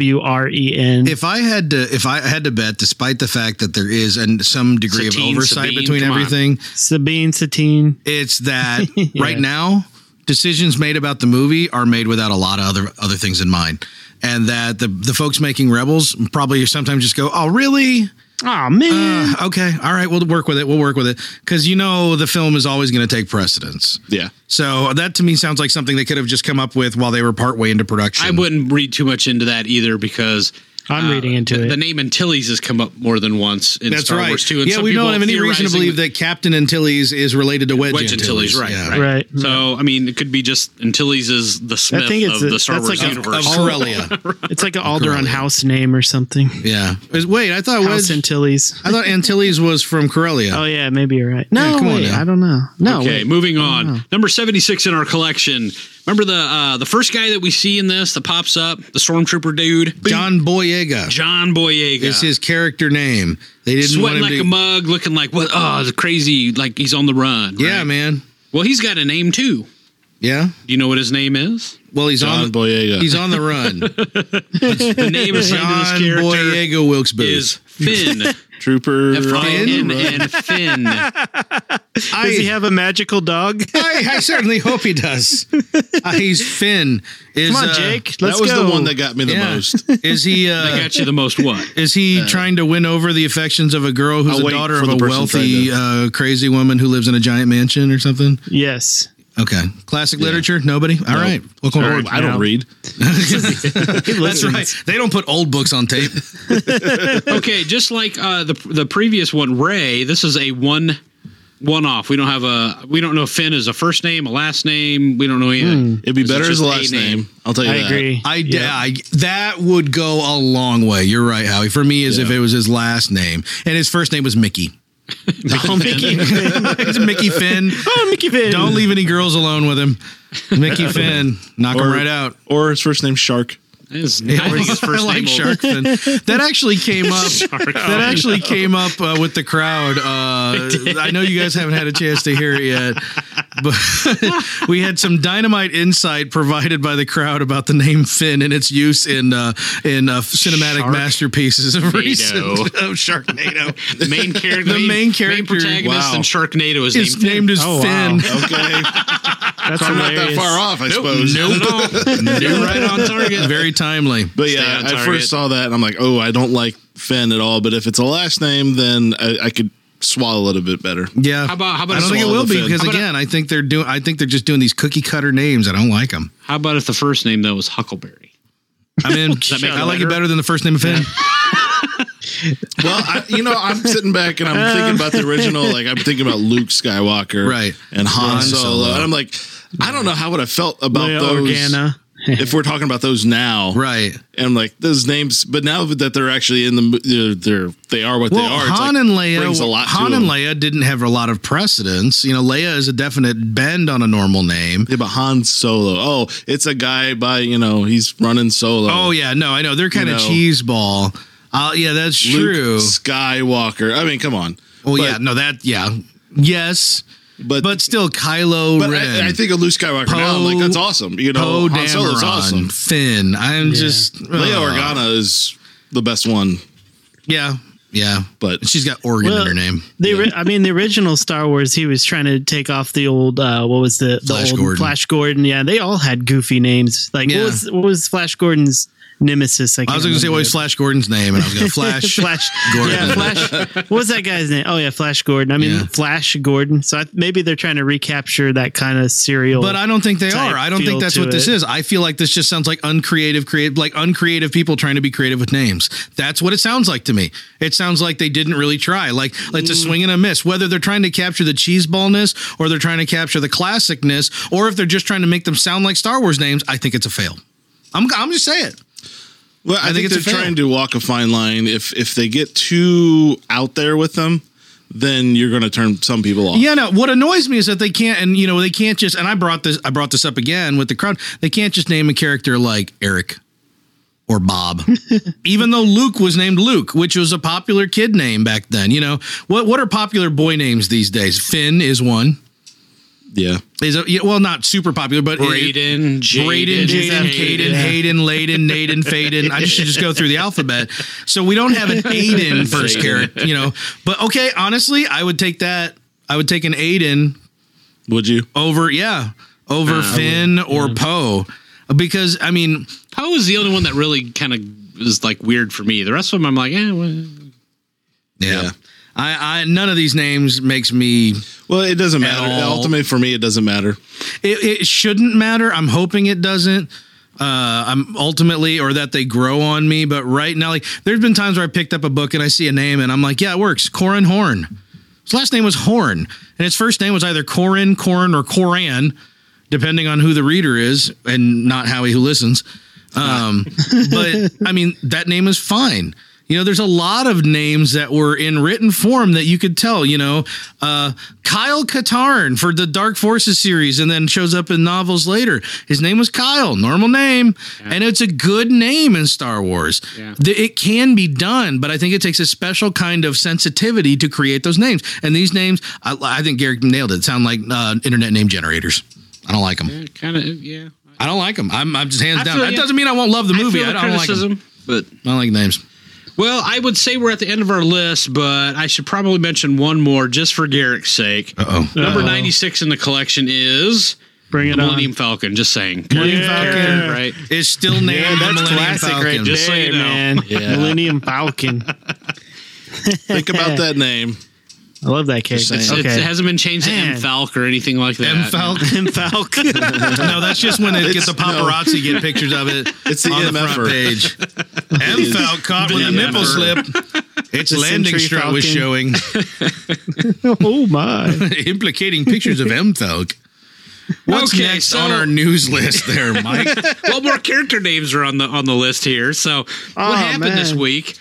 W-R-E-N. If I had to bet, despite the fact that there is some degree Satine, of oversight Sabine, between come on. everything, Sabine, Satine. it's that Yeah. right now decisions made about the movie are made without a lot of other things in mind, and that the folks making Rebels probably sometimes just go, "Oh, really? Oh man. Okay, all right, we'll work with it because the film is always going to take precedence." Yeah. So that to me sounds like something they could have just come up with while they were partway into production. I wouldn't read too much into that either because I'm reading into it. The name Antilles has come up more than once in That's Star right. Wars too. And Yeah, some we people don't have any reason to theorizing believe that Captain Antilles is related to Wedge Antilles, right, Yeah. right. Right. So I mean, it could be just Antilles is the Smith think it's of the Star that's Wars like a- universe. Of Corellia. It's like an Alderaan Corellia. house name or something. Yeah. Wait, I thought House Wedge. Antilles. I thought Antilles was from Corellia. Oh yeah, maybe you're right. No, Yeah, come on wait, now. I don't know. No, Okay, wait. moving on. Number 76 in our collection. Remember the first guy that we see in this that pops up, the stormtrooper dude, John Boyega John Boyega. is his character name. They didn't want Sweating him like to. a mug, looking like what? Oh, it's crazy! Like he's on the run. Yeah, right? man. Well, he's got a name too. Yeah. Do you know what his name is? Well, he's John on. Boyega. He's on the run. The name assigned to this John character Boyega Wilkes-Booth. is Finn. Trooper. F-I-N-N, Finn. Does he have a magical dog? I certainly hope he does. He's Finn. Is, Come on, Jake. That Let's was go. the one that got me the most. Is he? I got you the most what? Is he trying to win over the affections of a girl who's I'll a wait daughter for of the a person wealthy, crazy woman who lives in a giant mansion or something? Yes. Okay. Classic literature? Nobody? All right. Welcome Or, aboard. I don't read. That's right. They don't put old books on tape. Okay, just like the previous one, Ray. This is a one-off. We don't know if Finn is a first name, a last name. We don't know anything. It'd be This is better as just a a last name. name. I'll tell you I that. agree. That would go a long way. You're right, Howie. For me, as if it was his last name. And his first name was Mickey. It's Mickey Finn. Oh, Mickey Finn. Don't leave any girls alone with him. Mickey Finn. Knock him right out. Or his first name's Shark. I think his first I like name will- Shark Fin. That actually came up. That actually came up with the crowd. I know you guys haven't had a chance to hear it yet, but we had some dynamite insight provided by the crowd about the name Finn and its use in cinematic masterpieces of recent of Sharknado. The main character, The main character- main protagonist wow. in Sharknado is His named name is Oh, Finn. wow. Okay. That's I'm not that hilarious. far off, I suppose. Nope. Right on target. Very timely. But Stay yeah, on I target. first saw that and I'm like, oh, I don't like Finn at all. But if it's a last name, then I could swallow it a bit better. Yeah. How about I don't a think it swallow will the be fin? because How about again, I think they're just doing these cookie cutter names. I don't like them. How about if the first name though was Huckleberry? I mean, that make it I like it better? better than the first name of Finn. Well, I'm sitting back and I'm thinking about the original. Like, I'm thinking about Luke Skywalker, Right. and Han Han Solo. Solo. And I'm like, I don't know how would I felt about Leia those Organa. if we're talking about those now. Right. And I'm like, those names, but now that they're actually in they are what they Well, are. It's Han like, and Leia, brings a lot Han to and them. Leia didn't have a lot of precedence. You know, Leia is a definite bend on a normal name. Yeah, but Han Solo. Oh, it's a guy by, he's running solo. Oh yeah, no, I know they're kind of know. cheeseball. Yeah, that's Luke true. Skywalker. I mean, come on. Oh But- yeah, no, yes, but still, Kylo But Ren. I think of Luke Skywalker now. I'm like, that's awesome. Poe Han Solo's Dameron, awesome. Finn. I'm just Leia Organa is the best one. Yeah, But she's got Organ in her name. The original Star Wars, he was trying to take off the old what was the Flash old Gordon. Flash Gordon? Yeah, they all had goofy names. Like Yeah. what was Flash Gordon's nemesis? I was going to say what was Flash Gordon's name, and I was going to Flash Gordon. Yeah, Flash. What was that guy's name? Oh yeah, Flash Gordon. I mean, Yeah. Flash Gordon. So maybe they're trying to recapture that kind of serial. But I don't think they type are. I don't think feel that's to what this it. is. I feel like this just sounds like uncreative people trying to be creative with names. That's what it sounds like to me. It sounds like they didn't really try. Like it's a swing and a miss. Whether they're trying to capture the cheeseballness or they're trying to capture the classicness, or if they're just trying to make them sound like Star Wars names, I think it's a fail. I'm just saying it. Well, I think it's a they're fail. trying to walk a fine line. If they get too out there with them, then you're going to turn some people off. Yeah, no. What annoys me is that they can't, and they can't just. And I brought this up again with the crowd. They can't just name a character like Eric or Bob, even though Luke was named Luke, which was a popular kid name back then. What are popular boy names these days? Finn is one. Yeah. Well, not super popular, but Braden, Jaden, Caden, Hayden, Layden, Naden, Faden. I should just go through the alphabet. So we don't have an Aiden first character, But okay, honestly, I would take that. I would take an Aiden Would you? over Finn or Poe, because I mean, Poe is the only one that really kind of is like weird for me. The rest of them, I'm like, well. yeah. I none of these names makes me. Well, it doesn't matter. all. Ultimately, for me, it doesn't matter. It shouldn't matter. I'm hoping it doesn't. I'm ultimately, or that they grow on me. But right now, like there's been times where I picked up a book and I see a name and I'm like, yeah, it works. Corin Horn. His last name was Horn, and his first name was either Corin, or Coran, depending on who the reader is and not Howie who listens. But I mean, that name is fine. There's a lot of names that were in written form that you could tell, Kyle Katarn for the Dark Forces series and then shows up in novels later. His name was Kyle, normal name. Yeah. And it's a good name in Star Wars. Yeah. It can be done, but I think it takes a special kind of sensitivity to create those names. And these names, I think Garrick nailed it. Sound like internet name generators. I don't like them. Yeah, kind of, yeah. I don't like them. I'm just hands down. That doesn't mean I won't love the movie. I don't like them. But I don't like names. Well, I would say we're at the end of our list, but I should probably mention one more just for Garrick's sake. Number 96 in the collection is Bring it Millennium Falcon. Just saying. Millennium Falcon, right? Is still named the that's Millennium classic Falcon. right Just so there, you know. man. Yeah. Millennium Falcon. Think about that name. I love that character. saying. It hasn't been changed to Man. M Falk or anything like that. M-Falcon. Falcon. No, that's just when it gets the paparazzi get pictures of it. It's the on the MFer. front page. M-Falcon caught with a nipple slip. Its The landing Century strut was showing, Oh my. implicating pictures of M-Falcon. What's Okay, next so- on our news list there, Mike? Well, more character names are on the list here. So what happened this man. week?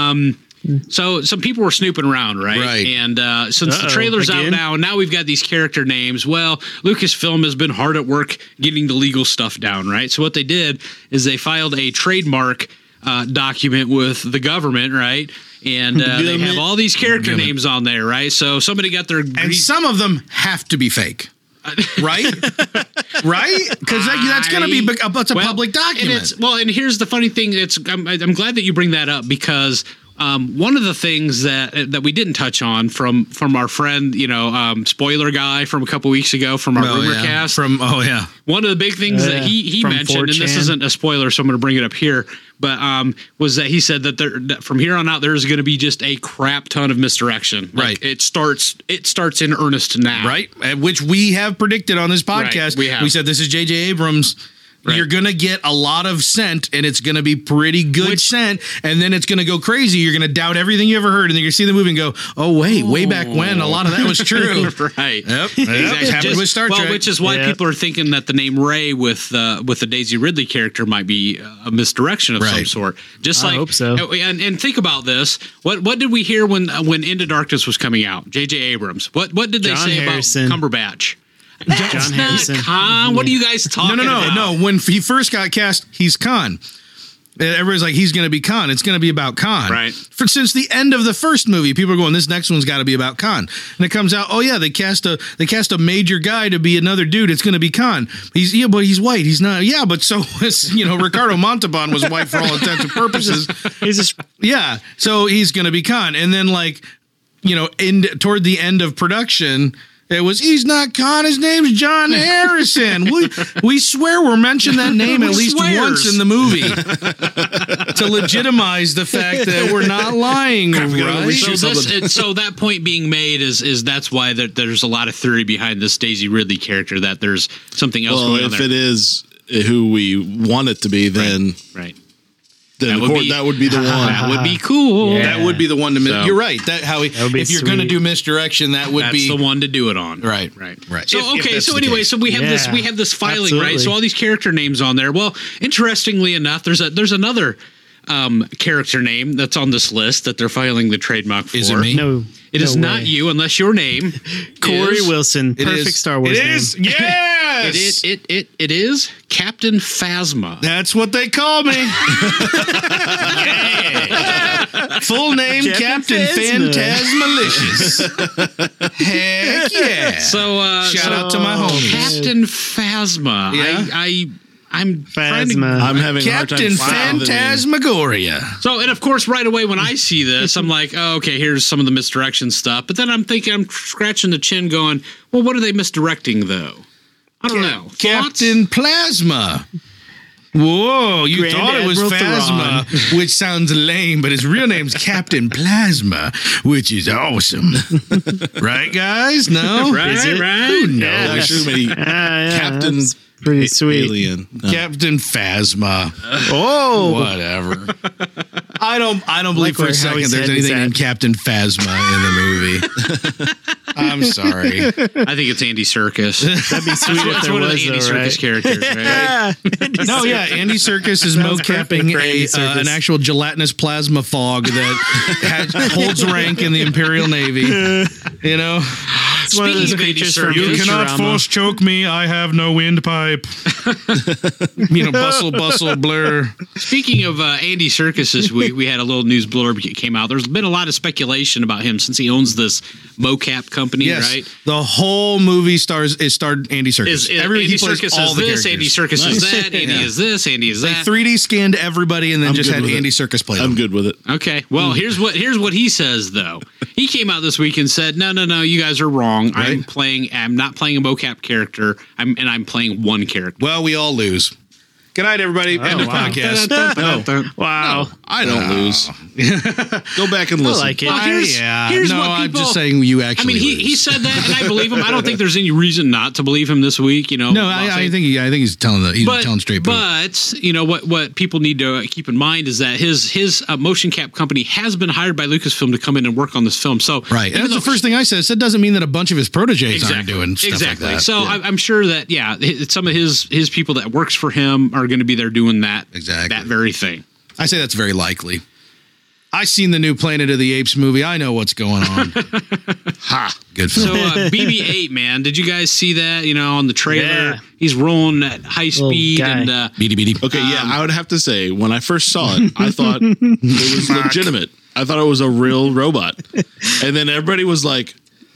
So some people were snooping around, right? Right. And since the trailer's again? out now we've got these character names. Well, Lucasfilm has been hard at work getting the legal stuff down, right? So what they did is they filed a trademark document with the government, right? And they have all these character names on there, right? So somebody got their And some of them have to be fake. Right? Right? Because that's going to be a public document. And here's the funny thing. I'm glad that you bring that up because One of the things that we didn't touch on from our friend, spoiler guy from a couple weeks ago from our rumor cast. One of the big things that he mentioned, 4chan. And this isn't a spoiler, so I'm going to bring it up here, but was that he said that from here on out there's going to be just a crap ton of misdirection. Like, it starts in earnest now, right? Which we have predicted on this podcast. Right, we said this is J.J. Abrams. Right. You're going to get a lot of scent, and it's going to be pretty good scent, and then it's going to go crazy. You're going to doubt everything you ever heard, and then you're going to see the movie and go, oh, wait, way back when, a lot of that was true. Right. Yep. Happened with Star Trek. Well, which is why people are thinking that the name Rey with the Daisy Ridley character might be a misdirection of some sort. Just I hope so. And think about this. What did we hear when Into Darkness was coming out? J.J. Abrams. What did they say Harrison. about Cumberbatch? That's not Harrison. Khan. What are you guys talking about? No. When he first got cast, he's Khan. Everybody's like, he's going to be Khan. It's going to be about Khan. Right. Since the end of the first movie, people are going, this next one's got to be about Khan. And it comes out, oh yeah, they cast a major guy to be another dude. It's going to be Khan. But he's white. He's not. Yeah, but so was Ricardo Montalban was white for all intents and purposes. So he's going to be Khan. And then toward the end of production, he's not Khan, his name's John Harrison. We swear we're mentioning that name at least once in the movie to legitimize the fact that we're not lying. Right? So that point being made is that's why there's a lot of theory behind this Daisy Ridley character, that there's something else going on there. If it is who we want it to be, then... Right. Then that would be the one. That would be cool. Yeah. That would be the one to. You're right. If you're going to do misdirection, that's the one to do it on. Right. So we have this filing, right? So all these character names on there. Well, interestingly enough, there's another character name that's on this list that they're filing the trademark for. Is it me? No. It is not you, unless your name Corey Wilson. Perfect Star Wars name. It is. Yes. It is Captain Phasma. That's what they call me. Full name Captain Phantasmalicious. Heck yeah. So shout out to my homies. Captain Phasma. Yeah. I'm having Captain a hard time Phantasmagoria. So, and of course, right away when I see this, I'm like, oh, okay, here's some of the misdirection stuff. But then I'm scratching the chin going, well, what are they misdirecting, though? I don't know. Captain Plasma. Whoa, you Grand thought it was Admiral Phasma, which sounds lame, but his real name's Captain Plasma, which is awesome. Right, guys? No? Right. Who knows? Actually, Captain... Pretty sweet. Alien. No. Captain Phasma. Oh, whatever. I don't believe for a second there's anything named Captain Phasma in the movie. I'm sorry. I think it's Andy Serkis. That'd be sweet if there one was, of the Andy Serkis characters, right? Andy Serkis is mocapping an actual gelatinous plasma fog that holds rank in the Imperial Navy. It's one of those creatures from You cannot force choke me. I have no windpipe. Bustle, blur. Speaking of Andy Serkis this week, we had a little news blurb that came out. There's been a lot of speculation about him since he owns this mocap company, right? The whole movie starred Andy Serkis. Andy Serkis is this, Andy Serkis is that, Andy is this, Andy is that. They 3D scanned everybody and then just had Andy Serkis play them. I'm good with it. Okay, well, here's what he says, though. He came out this week and said, no, you guys are wrong. Right? I'm not playing a mocap character, I'm playing one character. Well, we all lose. Good night, everybody. End of podcast. Wow. No, I don't lose. Go back and listen. I like it. Well, here's what I'm people, just saying you actually lose. He said that, and I believe him. I don't think there's any reason not to believe him this week. No, I think he's telling telling straight. But what people need to keep in mind is that his motion cap company has been hired by Lucasfilm to come in and work on this film. So right, and that's the first thing I said. That doesn't mean that a bunch of his proteges aren't doing stuff like that. So I'm sure that some of his people that works for him are going to be there doing that very thing. I say that's very likely. I seen the new Planet of the Apes movie. I know what's going on. Good film. So BB-8, man, did you guys see that? On the trailer, he's rolling at high speed and BD. Okay, I would have to say when I first saw it, I thought it was legitimate. I thought it was a real robot, and then everybody was like,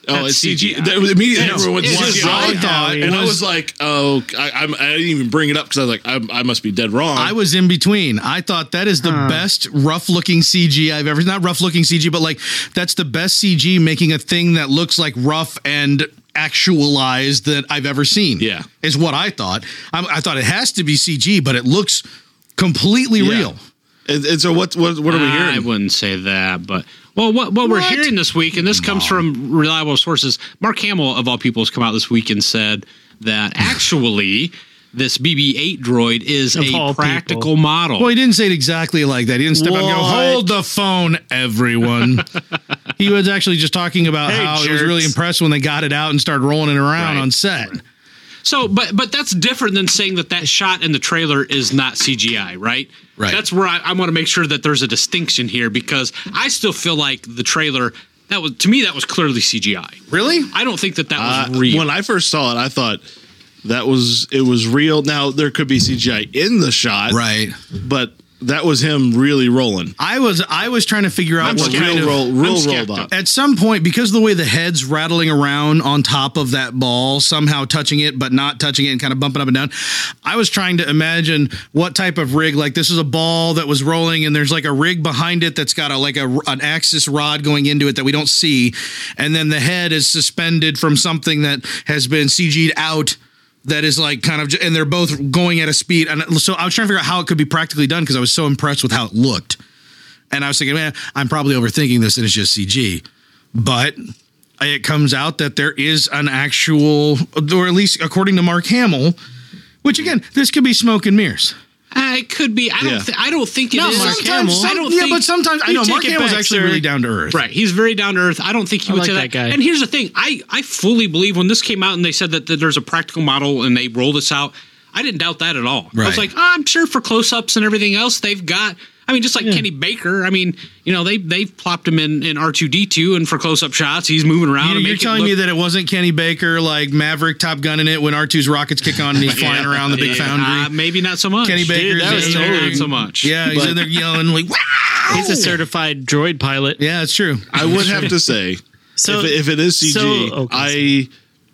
Oh, it's CG. CGI. That was immediately Yeah, everyone went to it's CGI. I thought, And I was like, oh, I didn't even bring it up because I was like, I must be dead wrong. I was in between. I thought that is the best rough looking CG I've ever, not rough looking CG, but like that's the best CG making a thing that looks like rough and actualized that I've ever seen. Yeah. Is what I thought. I thought it has to be CG, but it looks completely real. And so what are we I hearing? wouldn't say that, but what we're hearing this week, and this comes from reliable sources. Mark Hamill, of all people, has come out this week and said that actually this BB-8 droid is Of a all practical people. model. Well, he didn't say it exactly like that. He didn't step up and go, What? hold the phone, everyone. He was actually just talking about Hey, how he was jerks. really impressed when they got it out and started rolling it around Right. on set. So, but that's different than saying that shot in the trailer is not CGI, right? Right. That's where I want to make sure that there's a distinction here, because I still feel like the trailer, to me that was clearly CGI. Really? I don't think that was real. When I first saw it, I thought it was real. Now there could be CGI in the shot, Right. But that was him really rolling. I was trying to figure out what kind of real scared robot. at some point, because of the way the head's rattling around on top of that ball, somehow touching it but not touching it and kind of bumping up and down, I was trying to imagine what type of rig, like this is a ball that was rolling and there's like a rig behind it that's got an axis rod going into it that we don't see, and then the head is suspended from something that has been CG'd out. That is like kind of, and they're both going at a speed. And so I was trying to figure out how it could be practically done because I was so impressed with how it looked. And I was thinking, man, I'm probably overthinking this and it's just CG. But it comes out that there is an actual, or at least according to Mark Hamill, which again, this could be smoke and mirrors. It could be. I don't think it is. Mark Hamill. I don't Yeah, think. but sometimes I You know take Mark it Hamill's back, actually sir. really down to earth. Right, he's very down to earth. I don't think he I would like say that guy. And here's the thing: I fully believe when this came out and they said that there's a practical model and they rolled this out, I didn't doubt that at all. I was Right. like, I'm sure for close-ups and everything else they've got. I mean, just like Kenny Baker. I mean, they've plopped him in R2D2, and for close-up shots, he's moving around. You're telling me that it wasn't Kenny Baker like Maverick Top Gunning it when R2's rockets kick on and he's flying around the big foundry. Maybe not so much. Kenny Baker's that was in there. totally not so much. Yeah, he's in there yelling like, wow! He's a certified droid pilot. Yeah, it's true. I would have to say, So if it is CG, okay.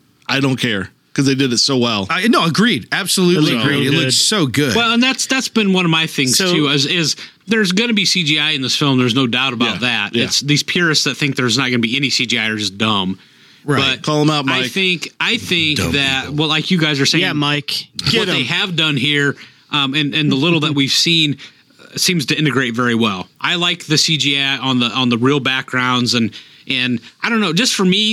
I don't care because they did it so well. No, agreed. Absolutely It looked agreed. real It good. looks so good. Well, and that's been one of my things So- too. Is there's going to be CGI in this film? There's no doubt about Yeah, that. yeah. It's these purists that think there's not going to be any CGI are just dumb. Right. But Call 'em out, Mike. I think Dumb that people. well, like you guys are saying, Yeah, Mike. what Get they him. have done here, and the little that we've seen seems to integrate very well. I like the CGI on the real backgrounds, and I don't know, just for me,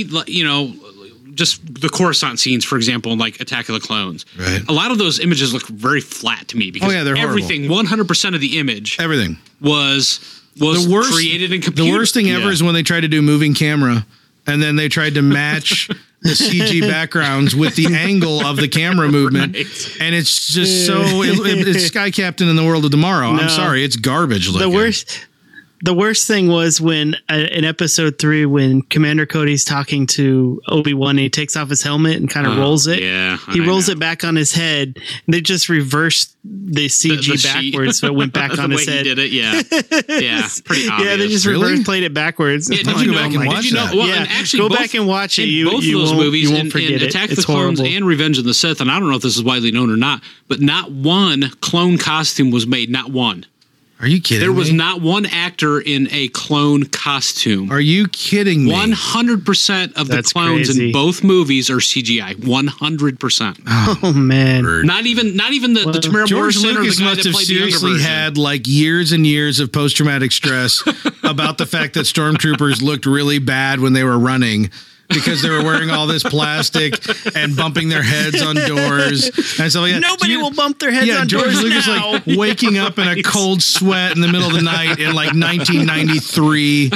just the Coruscant scenes, for example, in like Attack of the Clones. Right. A lot of those images look very flat to me because they're horrible. everything, 100% of the image Everything. was The worst, created in computer. The worst thing ever Yeah. is when they tried to do moving camera and then they tried to match the CG backgrounds with the angle of the camera movement. Right. And it's just so, it's Sky Captain in the World of Tomorrow. I'm No. sorry. It's garbage looking. The worst thing was when in episode 3, when Commander Cody's talking to Obi-Wan, and he takes off his helmet and kind of rolls it. yeah, He I rolls know. it back on his head. And they just reversed the CG The sheet. backwards, so it went back the on way his he head. did it, yeah, pretty obvious. Yeah, they just Really? reverse played it backwards. Yeah, did I'll you go know? back and watch Did you know? that. Well, Yeah, and actually, go both, back and watch it. in You- both you of those won't- movies, you won't forget in it. Attack of It's the Clones horrible. and Revenge of the Sith, and I don't know if this is widely known or not, but not one clone costume was made. Not one. Are you kidding There was me? not one actor in a clone costume. Are you kidding me? 100% of the That's clones crazy. in both movies are CGI. 100%. Oh man. Not even the Tamara George Morrison or the Lucas guy must that have played the younger seriously version. had like years and years of post-traumatic stress about the fact that stormtroopers looked really bad when they were running because they were wearing all this plastic and bumping their heads on doors and stuff like that. Nobody So will bump their heads on George doors Lucas now. like waking up in a cold sweat in the middle of the night in like 1993.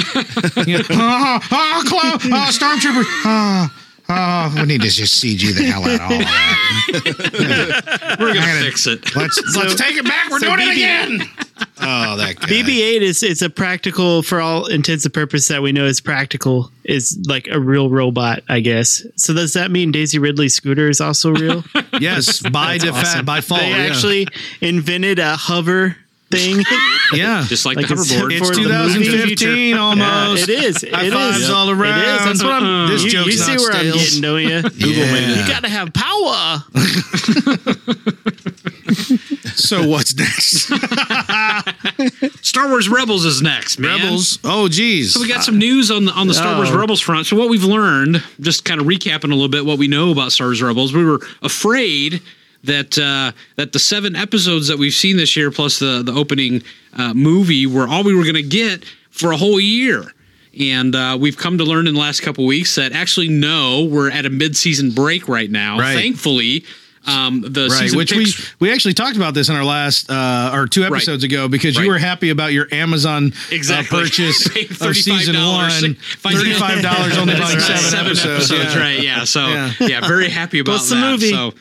Stormtroopers. We need to just CG the hell out of all of that. We're going to fix it. Let's take it back. We're doing it again. Oh, that guy. BB-8 is a practical, for all intents and purposes that we know is practical, is like a real robot, I guess. So does that mean Daisy Ridley's scooter is also real? Yes, by Awesome. by fault. They yeah. actually invented a hover thing. Yeah. Just like Like the it's hoverboard. It's for the movie. 2015 almost. Yeah, it is. High It fives is. all around. It is. That's what I'm. This you joke's see not where I'm stales. getting, don't you? Yeah. You got to have power. So what's next? Star Wars Rebels is next, man. Rebels. Oh, geez. So we got some news on the Star Wars Rebels front. So what we've learned, just kind of recapping a little bit what we know about Star Wars Rebels, we were afraid that the 7 episodes that we've seen this year, plus the opening movie, were all we were going to get for a whole year. And we've come to learn in the last couple weeks that actually, no, we're at a mid-season break right now. Right. Thankfully, the season which picks, we actually talked about this in our last or 2 episodes ago because you were happy about your Amazon purchase of season 1, $35 only buying 7 episodes. Yeah. Right? Yeah. So very happy about What's the that.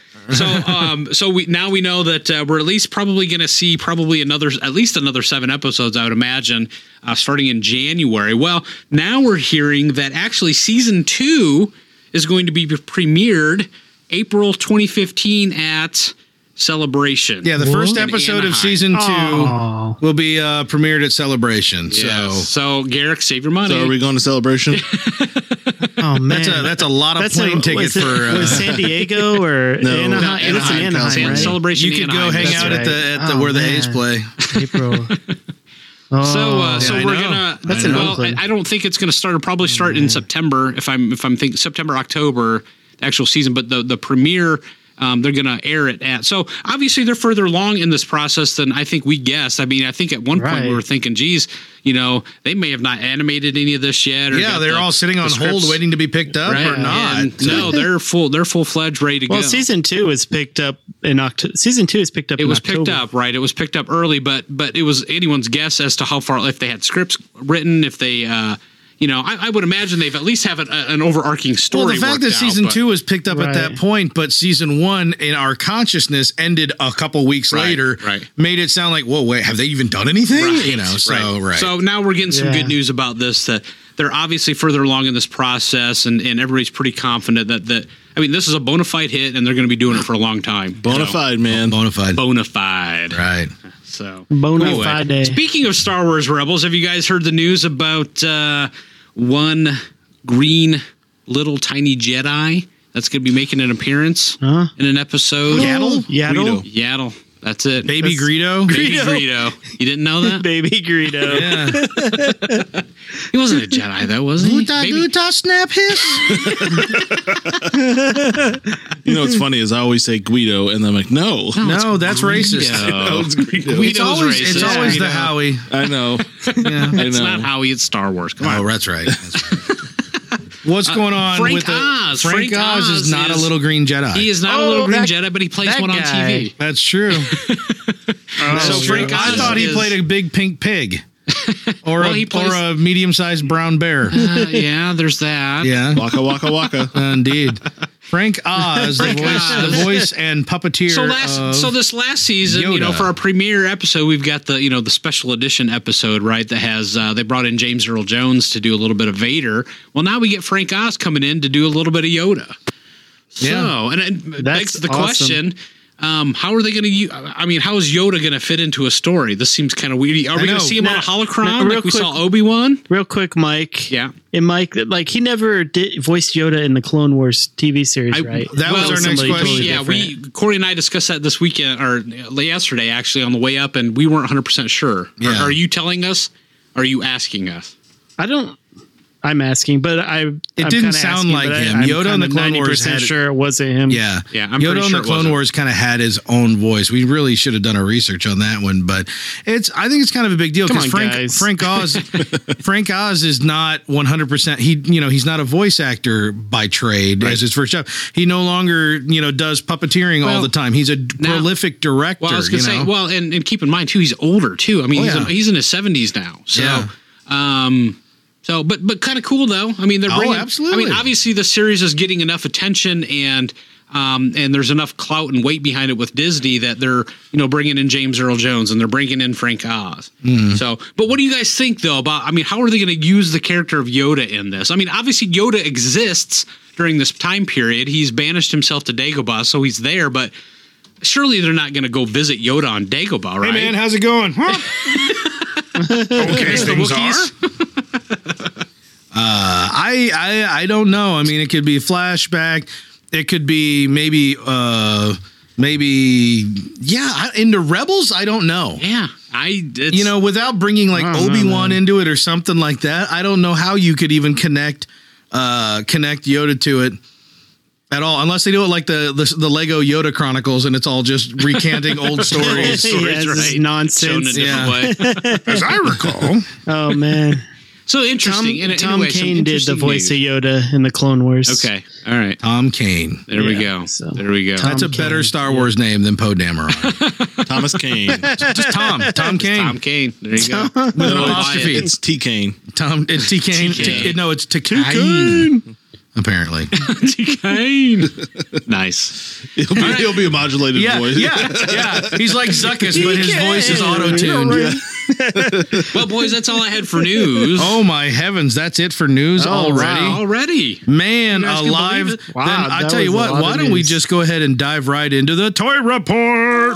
movie? So we know that we're at least probably going to see at least another 7 episodes, I would imagine, starting in January. Well, now we're hearing that actually season 2 is going to be premiered April 2015 at Celebration. Yeah, the first in episode Anaheim. of season 2 Oh. will be premiered at Celebration. So Garrick, save your money. So are we going to Celebration? Oh man, That's a lot of plane tickets for. was San Diego or No, Anaheim? It's in Anaheim, Anaheim, right? Celebration. You could go Anaheim. hang That's out right. at the where the A's man. play. April. So I we're know. gonna. That's in well, Oakland. I don't think it's gonna start. It'll probably start in September. If I'm thinking September, October, the actual season. But the premiere, they're gonna air it at. So obviously they're further along in this process than I think we guessed. I mean, I think at one point we Right. were thinking, geez, they may have not animated any of this yet. Or Yeah, got they're all sitting on hold, scripts. waiting to be picked up Right. or not. And no, they're full fledged, ready to Well, go. season 2 was picked up in October. Season 2 is picked up. It in was October. picked up, right? It was picked up early, but it was anyone's guess as to how far, if they had scripts written, if they, I would imagine they've at least have an overarching story. Well, the fact worked that out, season but- 2 was picked up at that Right. point, but season 1 in our consciousness ended a couple weeks Right, later, right. made it sound like, whoa, wait, have they even done anything? Right. So now we're getting some Yeah. good news about this, that they're obviously further along in this process, and everybody's pretty confident that I mean, this is a bona fide hit, and they're going to be doing it for a long time. Bonafide, man. Bonafide. Bona fide. Right. So Bona anyway, fide. speaking of Star Wars Rebels, have you guys heard the news about one green little tiny Jedi that's going to be making an appearance Huh? in an episode? Yaddle? Yaddle? Yaddle. That's it. Baby Greedo? Baby Greedo. You didn't know that? Baby Greedo. Yeah. He wasn't a Jedi, though, was he? Uta, Baby- uta, snap, hiss. You know what's funny is I always say Guido, and I'm like, no. No, that's racist. Greedo. It's Guido. It's always, racist. it's always the Greedo. Howie. I know. Yeah. I It's know. not Howie, it's Star Wars. Come Oh, on. that's right. That's right. What's going on Frank with the Oz. Frank Frank Oz is Oz not a is- little green Jedi. He is not a Oh, little green that- Jedi, but he plays that one on guy. TV. That's true. So Frank I Oz thought he is- played a big pink pig. Or, Well, he plays- or a medium-sized brown bear. Yeah, there's that. Yeah, Waka waka waka. indeed. Frank Oz, Frank Oz. the voice and puppeteer. So this last season, Yoda. for our premiere episode, we've got the special edition episode, right? That has they brought in James Earl Jones to do a little bit of Vader. Well, now we get Frank Oz coming in to do a little bit of Yoda. So, Yeah. and it That's begs the awesome. question: how are they going to? I mean, how is Yoda going to fit into a story? This seems kind of weird. Are we going know. to see him on a holocron Now, real like we quick- saw Obi-Wan? Real quick, Mike. Yeah. And Mike, like he never voiced Yoda in the Clone Wars TV series, right? that was our next Somebody question. totally Yeah, different. Corey and I discussed that this weekend or yesterday actually on the way up, and we weren't 100% sure. Yeah. Are you telling us? Or are you asking us? I'm asking, but I'm didn't kinda sound asking, like but him. I'm Yoda in the kinda Clone Wars 90% had- sure it wasn't him. Yeah, Yeah, I'm pretty Yoda in sure the it Clone wasn't. Wars kind of had his own voice. We really should have done our research on that one, but I think it's kind of a big deal Come because on, guys. Frank Oz is not 100%. He's not a voice actor by trade as his first job. He no longer does puppeteering all Well, the time. He's a prolific director. Well, I was going to you say, know? well, and keep in mind too, he's older too. I mean, Oh, yeah. he's in his 70s now. So, Yeah. but kind of cool though. I mean, they're bringing. absolutely. I mean, obviously the series is getting enough attention and there's enough clout and weight behind it with Disney that they're bringing in James Earl Jones and they're bringing in Frank Oz. So, but what do you guys think though about? I mean, how are they going to use the character of Yoda in this? I mean, obviously Yoda exists during this time period. He's banished himself to Dagobah, so he's there. But Surely they're not going to go visit Yoda on Dagobah, right? Hey man, how's it going? Huh? Okay, things are. I don't know. I mean, it could be a flashback. It could be maybe into Rebels. I don't know. Yeah, without bringing like Obi-Wan into it or something like that. I don't know how you could even connect Yoda to it at all, unless they do it like the Lego Yoda Chronicles, and it's all just recanting old stories. Right. Nonsense. Way. As I recall. Oh man. So interesting. Tom Kane did the voice of Yoda in the Clone Wars. Okay, all right. Tom Kane. There we go. So. There we go. That's a better Star Wars name than Poe Dameron. Thomas Kane. Just Tom. Tom Kane. Tom Kane. There you go. With an apostrophe. It's T Kane. Tom. It's T Kane. No, it's T Kane. Apparently. T Kane. Nice. He'll be a modulated voice. Yeah. He's like Zuckus, but his voice is auto-tuned. Well, boys, that's all I had for news. Oh my heavens, that's it for news already. Wow. Already, man, you guys can alive. believe it? Wow, then I tell you what, why don't we just go ahead and dive right into the toy report?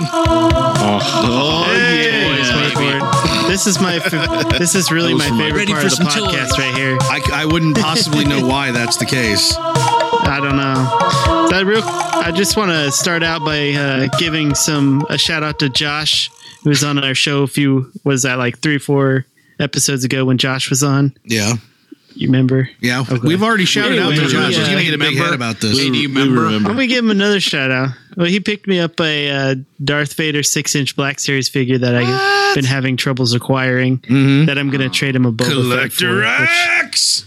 This is really my favorite Ready part for of the some podcast toys. right here. I wouldn't possibly know why that's the case. I don't know. I just want to start out by giving a shout out to Josh, who was on our show like 3 or 4 episodes ago when Josh was on. Yeah. You remember? Yeah. Okay. We've already shouted out to Anyway, Josh. yeah. He's going to get a big head about this. Hey, do you remember? I'm going to give him another shout out. Well, he picked me up a Darth Vader 6-inch Black Series figure that I've been having troubles acquiring, that I'm going to trade him a Boba Fett for. Collector X!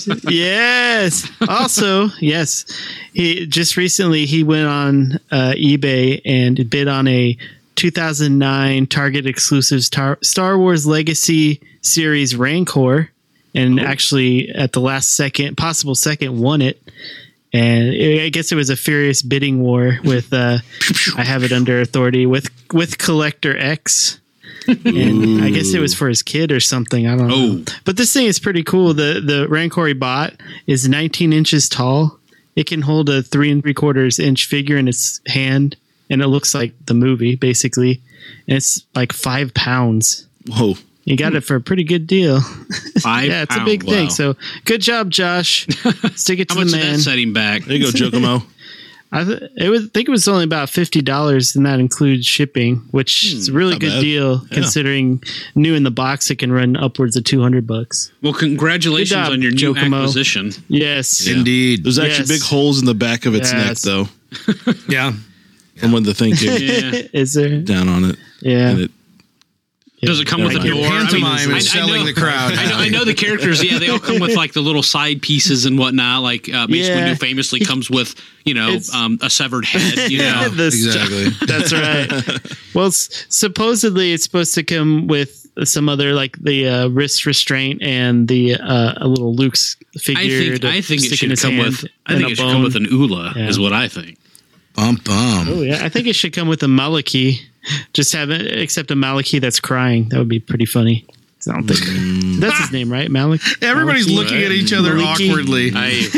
Yes. Also, yes. He just recently went on eBay and bid on a 2009 Target exclusive Star Wars Legacy Series Rancor, and actually at the last possible second won it. And I guess it was a furious bidding war with I have it under authority with Collector X. And I guess it was for his kid or something. I don't know. But this thing is pretty cool. The Rancor he bought is 19 inches tall. It can hold a 3 3/4 inch figure in its hand, and it looks like the movie basically. And it's like 5 pounds. Whoa. You got it for a pretty good deal. 5 Yeah, it's a pounds. big thing. Wow. So good job, Josh. Stick it to How the much did man. that set him back? There you go, Giacomo. I think it was only about $50, and that includes shipping, which is a really not good bad. deal considering new in the box. It can run upwards of $200. Well, congratulations Good job, on your new Giacomo. acquisition. Yes. Indeed. There's actually Yes. big holes in the back of its neck, Yes. though, Yeah. from when the thing came Yeah. Is there? down on it. Yeah. And it, Does it come with a Your door? pantomime is selling the crowd. I know the characters. Yeah, they all come with like the little side pieces and whatnot. Like Mace Yeah. Windu famously comes with, It's- a severed head. You know, Exactly. That's right. Well, supposedly it's supposed to come with some other, like the wrist restraint and the a little Luke's figure. I think it stick in should his come hand with. I and think a it should come bone. with an Ula. Yeah. Is what I think. Bum, bum. Oh yeah, I think it should come with a Maliki. Just have it, except a Maliki that's crying. That would be pretty funny. I don't think that's his name, right? Malik. Everybody's Maliki? looking at each other Maliki? awkwardly.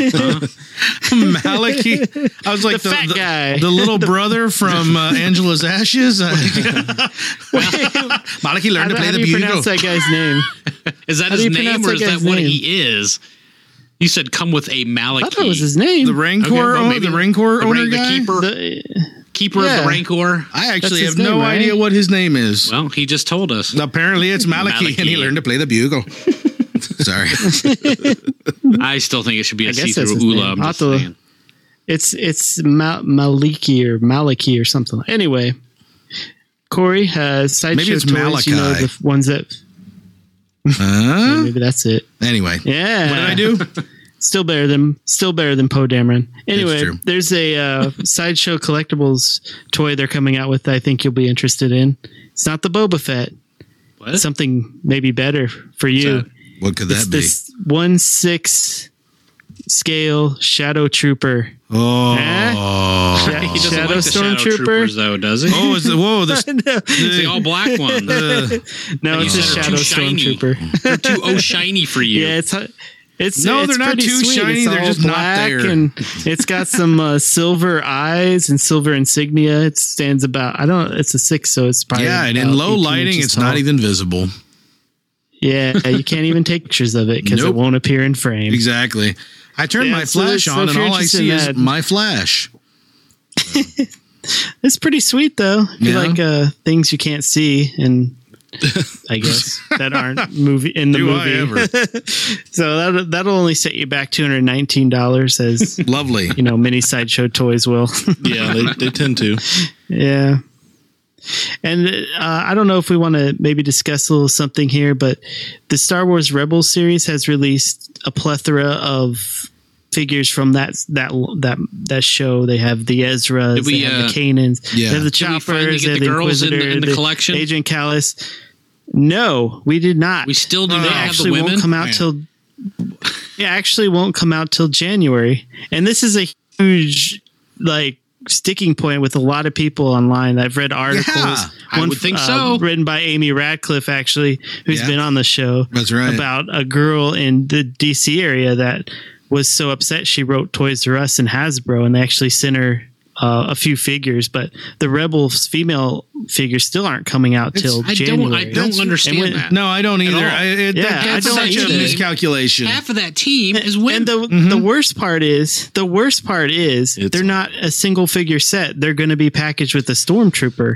Maliki. I was like The fat guy. the little brother from Angela's Ashes. Maliki learned to play How the do you bugle. pronounce that guy's name? Is that How do his you name pronounce or that is that guy's what name? he is? You said come with a Maliki. I thought it was his name. The Rancor, Okay, well, owner, maybe the Rancor the owner the guy. keeper of Yeah. the Rancor. I actually That's have his no name, right? idea what his name is. Well, he just told us. Apparently, it's Maliki, and he Maliki. learned to play the bugle. Sorry. I still think it should be a I guess see-through that's his Ula. name. I'm I'll just have to- saying. It's Maliki or something. Anyway, Corey has sideshow Maybe it's toys. Malachi. You know, the ones that maybe that's it. Anyway, Yeah. what did I do? Still better than Poe Dameron. Anyway, true. there's a sideshow collectibles toy they're coming out with that I think you'll be interested in. It's not the Boba Fett. What? It's something maybe better for you. that? What could It's that be? this 1/6 scale Shadow Trooper. Oh. He doesn't Shadow like the Shadow Stormtrooper? Troopers, though, does he? Oh, is the whoa? This, It's the all black one. No, You it's a said they're Shadow too shiny. Stormtrooper. They're too shiny for you. Yeah, It's No, it's they're not pretty too sweet. shiny, It's they're all just not black, there. and it's got some silver eyes and silver insignia. It stands about it's a 6, so it's probably Yeah, and in about low 18 lighting, inches it's tall. not even visible. Yeah, you can't even take pictures of it because Nope. it won't appear in frame. Exactly. I turn Yeah, my so flash if on, and you're all I interested see in is that- my flash. It's pretty sweet though. If you Yeah. like things you can't see, and I guess that aren't movie in the Do movie. I ever? So that'll only set you back $219 as Lovely. mini sideshow toys will. Yeah, they tend to. Yeah. And I don't know if we want to maybe discuss a little something here, but the Star Wars Rebels series has released a plethora of figures from that show. They have the Ezras, Did we, they have the Kanans, yeah. they have the Did we finally Choppers, get they have the the girls in the- Inquisitor, in the collection? Agent Callus. No, we did not. We still do They not have the actually women. won't come out till. Yeah, actually won't come out till January, and this is a huge sticking point with a lot of people online. I've read articles. Yeah, I would think so. Written by Amy Radcliffe, actually, who's Yeah. been on the show. That's right. About a girl in the DC area that was so upset she wrote Toys R Us and Hasbro, and they actually sent her a few figures, but the Rebels female figures still aren't coming out till January. I don't understand when- that. No, I don't either. all. Yeah, That's I don't such a either. miscalculation. Half of that team is women. And the worst part is It's- they're not a single figure set. They're going to be packaged with a stormtrooper.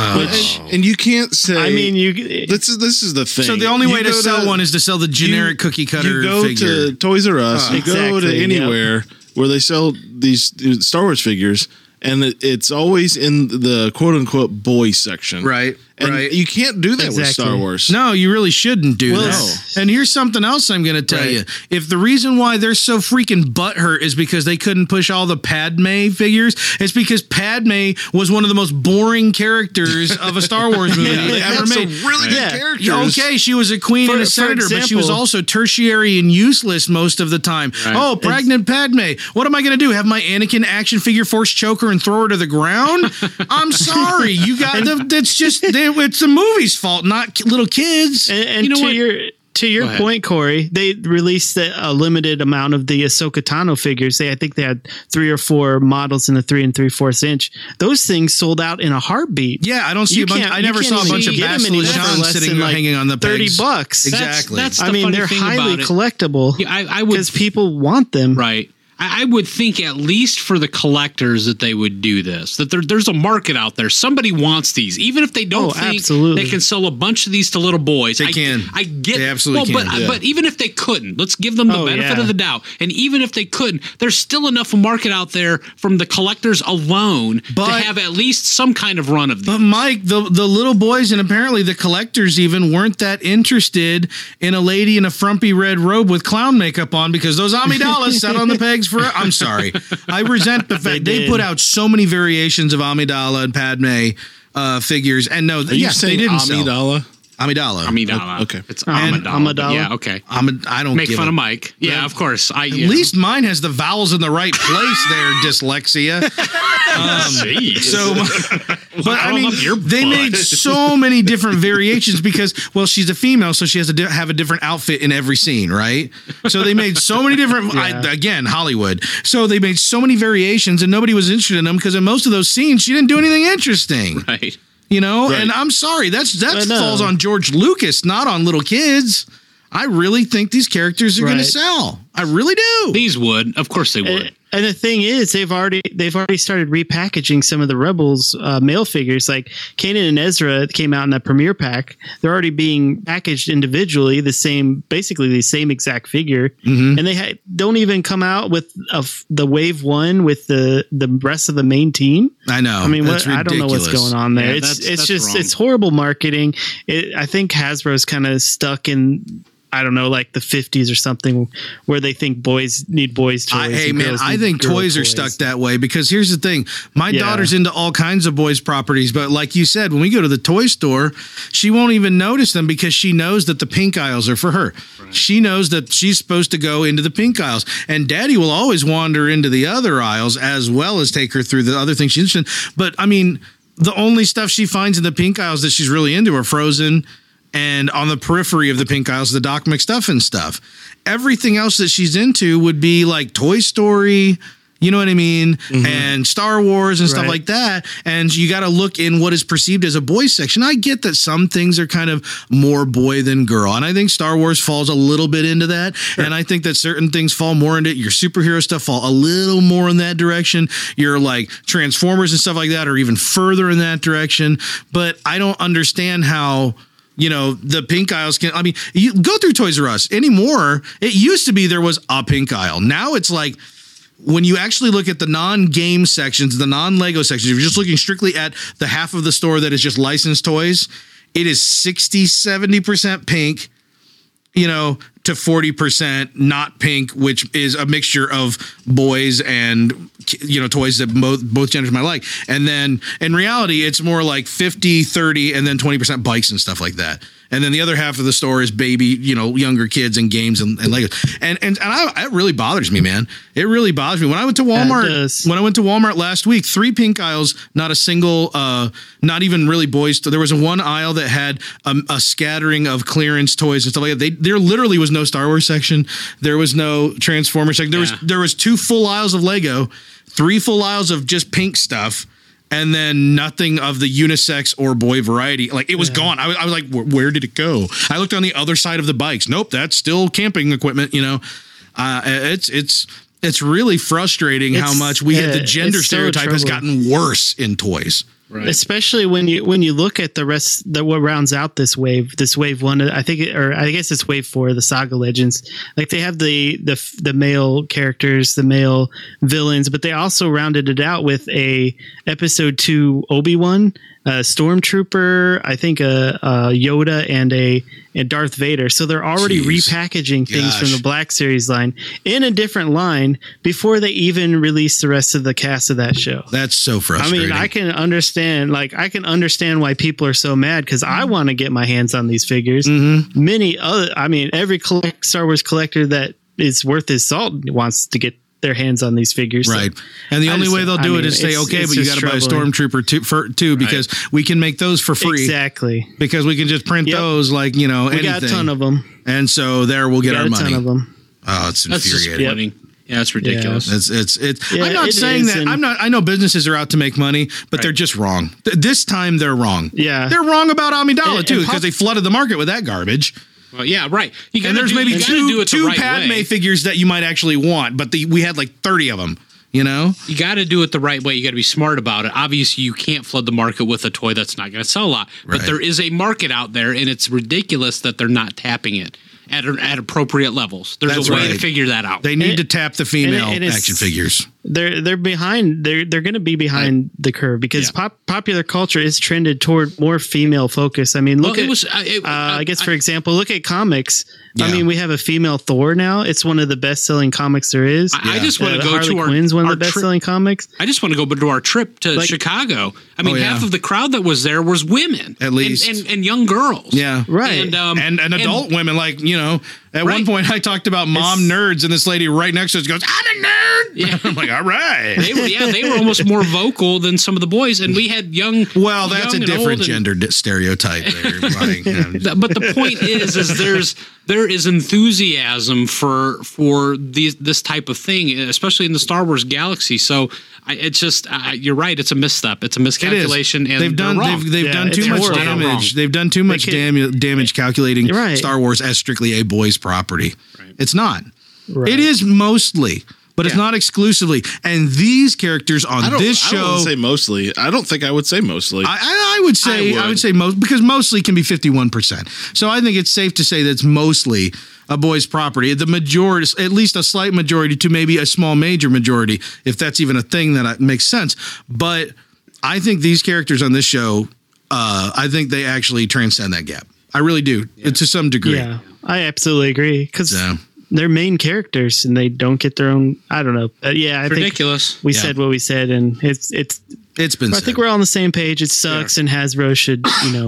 And you can't say. I mean, this is the thing. So the only You way to go sell one is to sell the generic cookie cutter You go figure. to Toys R Us. You go to Exactly, anywhere where they sell these Star Wars figures, and it's always in the quote unquote boy section. Right, And right. you can't do that with Exactly. Star Wars. No, you really shouldn't do Well, that. no. And here's something else I'm going to tell Right. you. If the reason why they're so freaking butthurt is because they couldn't push all the Padme figures, it's because Padme was one of the most boring characters of a Star Wars movie They ever had some made. really good Yeah. characters. Yeah, okay, she was a queen and a For senator, but she was example- also tertiary and useless most of the time. Right. Oh, pregnant Padme. What am I going to do? Have my Anakin action figure force choke her and throw her to the ground? I'm sorry. You got that's just it's the movie's fault, not little kids. and You know to what? your Go ahead. point, Corey, they released a limited amount of the Ahsoka Tano figures. I think they had 3 or 4 models in the 3 3/4 inch. Those things sold out in a heartbeat. Yeah, I don't see You a bunch. can't- I you never can't saw a even bunch of get 'em Bastila anymore for Jean less sitting than, hanging on the pegs. $30. Exactly. That's the I mean, funny they're thing highly about it. collectible. Yeah, I would because people want them. Right. I would think at least for the collectors that they would do this. That there's a market out there. Somebody wants these, even if they don't Oh, think absolutely. they can sell a bunch of these to little boys. They can. I get. They absolutely well, can. But even if they couldn't, let's give them the Oh, benefit yeah. of the doubt. And even if they couldn't, there's still enough market out there from the collectors alone to But- have at least some kind of run of these. But Mike, the little boys and apparently the collectors even weren't that interested in a lady in a frumpy red robe with clown makeup on because those Amidala sat on the pegs for. I'm sorry, I resent the fact they did. put out so many variations of Amidala and Padme figures, and no, Are you yes, they saying didn't sell Amidala? Amidala. Amidala. Okay. It's And Amidala. Amidala. Yeah. Okay. I don't Make give fun a- of Mike. Yeah, of course. At least mine has the vowels in the right place. There, dyslexia. So, but I mean, they made so many different variations because, well, she's a female, so she has to have a different outfit in every scene, right? So they made so many different. Again, Hollywood. So they made so many variations, and nobody was interested in them because in most of those scenes, she didn't do anything interesting. Right. You know, Right. and I'm sorry, that no. falls on George Lucas, not on little kids. I really think these characters are going to Right. sell. I really do. These would. Of course they would. And the thing is, they've already started repackaging some of the Rebels male figures. Like Kanan and Ezra came out in a premiere pack. They're already being packaged individually, basically the same exact figure, and they don't even come out with the Wave 1 with the rest of the main team. I know. I mean, That's I don't know what's ridiculous. going on there. Yeah, it's that's just wrong. it's horrible marketing. I think Hasbro's kind of stuck in, I don't know, like the 50s or something, where they think boys need boys toys. Hey and man, girls I need think girl toys are stuck that way because here's the thing. My daughter's into all kinds of boys properties, but like you said, when we go to the toy store, she won't even notice them because she knows that the pink aisles are for her. Right. She knows that she's supposed to go into the pink aisles, and daddy will always wander into the other aisles as well as take her through the other things she's interested in. But I mean, the only stuff she finds in the pink aisles that she's really into are Frozen and on the periphery of the Pink Isles, the Doc McStuffin stuff. Everything else that she's into would be like Toy Story, you know what I mean? And Star Wars and stuff like that. And you got to look in what is perceived as a boys section. I get that some things are kind of more boy than girl. And I think Star Wars falls a little bit into that. And I think that certain things fall more into your superhero stuff fall a little more in that direction. Your like Transformers and stuff like that are even further in that direction. But I don't understand how, you know, the Pink Isles can, I mean, you go through Toys R Us anymore. It used to be there was a Pink Isle. Now it's like, when you actually look at the non-game sections, the non-Lego sections, if you're just looking strictly at the half of the store that is just licensed toys, it is 60-70% pink, you know, to 40% not pink, which is a mixture of boys and, you know, toys that both genders might like. And then in reality, it's more like 50-30 and then 20% bikes and stuff like that. And then the other half of the store is baby, you know, younger kids and games and Legos. And it really bothers me, man. It really bothers me. When I went to Walmart, last week, 3 Pink Isles, not a single, not even really boys. There was one aisle that had a scattering of clearance toys and stuff like that. There literally was no Star Wars section. There was no Transformers section. There was 2 full aisles of Lego, 3 full aisles of just pink stuff. And then nothing of the unisex or boy variety. Like it was gone. I was like, where did it go? I looked on the other side of the bikes. Nope, that's still camping equipment. You know, it's really frustrating how much the gender stereotype has gotten worse in toys. Right. Especially when you look at the rest, what rounds out this wave one, I guess it's wave 4, the Saga Legends. Like they have the male characters, the male villains, but they also rounded it out with a episode 2 Obi-Wan, Stormtrooper, I think Yoda and a Darth Vader. So they're already repackaging things from the Black Series line in a different line before they even release the rest of the cast of that show. That's so frustrating. I mean, I can understand why people are so mad because I want to get my hands on these figures. Every Star Wars collector that is worth his salt wants to get their hands on these figures. Right. So and the only way they'll do it is say, okay, but you got to buy a Stormtrooper too because we can make those for free. Exactly. Because we can just print those like, you know, anything. We got a ton of them. And so we'll get our money. A ton of them. Oh, it's infuriating. Yeah, it's ridiculous. I'm not saying that. I know businesses are out to make money, but they're just wrong. This time they're wrong. Yeah. They're wrong about Amidala too because they flooded the market with that garbage. Well, yeah, right. And there's maybe two Padme figures that you might actually want, but we had like 30 of them. You know, you got to do it the right way. You got to be smart about it. Obviously, you can't flood the market with a toy that's not going to sell a lot. But there is a market out there, and it's ridiculous that they're not tapping it at appropriate levels. There's a way to figure that out. They need to tap the female action figures. They're behind. They're going to be behind the curve because popular culture is trended toward more female focus. I mean, I guess for example, look at comics. Yeah. I mean, we have a female Thor now. It's one of the best-selling comics there is. I just want to go Harley to Quinn's one of the best-selling comics. I just want to go to our trip to Chicago. I mean, half of the crowd that was there was women, at least, and young girls. Yeah, right. And adult women, like, you know. At one point, I talked about mom nerds, and this lady right next to us goes, "I'm a nerd." Yeah. I'm like, all right. They were almost more vocal than some of the boys, and we had young. Well, that's a different gender stereotype there. But the point is there is enthusiasm for this type of thing, especially in the Star Wars galaxy. So it's just you're right. It's a misstep. It's a miscalculation, and they've done too much damage. They've done too much damage calculating Star Wars as strictly a boys' property. Right. It's not. Right. It is mostly. But it's not exclusively. And these characters on this show. I wouldn't say mostly. I don't think I would say mostly. I would say most, because mostly can be 51%. So I think it's safe to say that it's mostly a boys' property. The majority, at least a slight majority to maybe a small major majority, if that's even a thing that makes sense. But I think these characters on this show, I think they actually transcend that gap. I really do, to some degree. Yeah, I absolutely agree. Because they're main characters and they don't get their own. I don't know. I ridiculous. Think we said what we said, and it's been. I think we're all on the same page. It sucks, and Hasbro should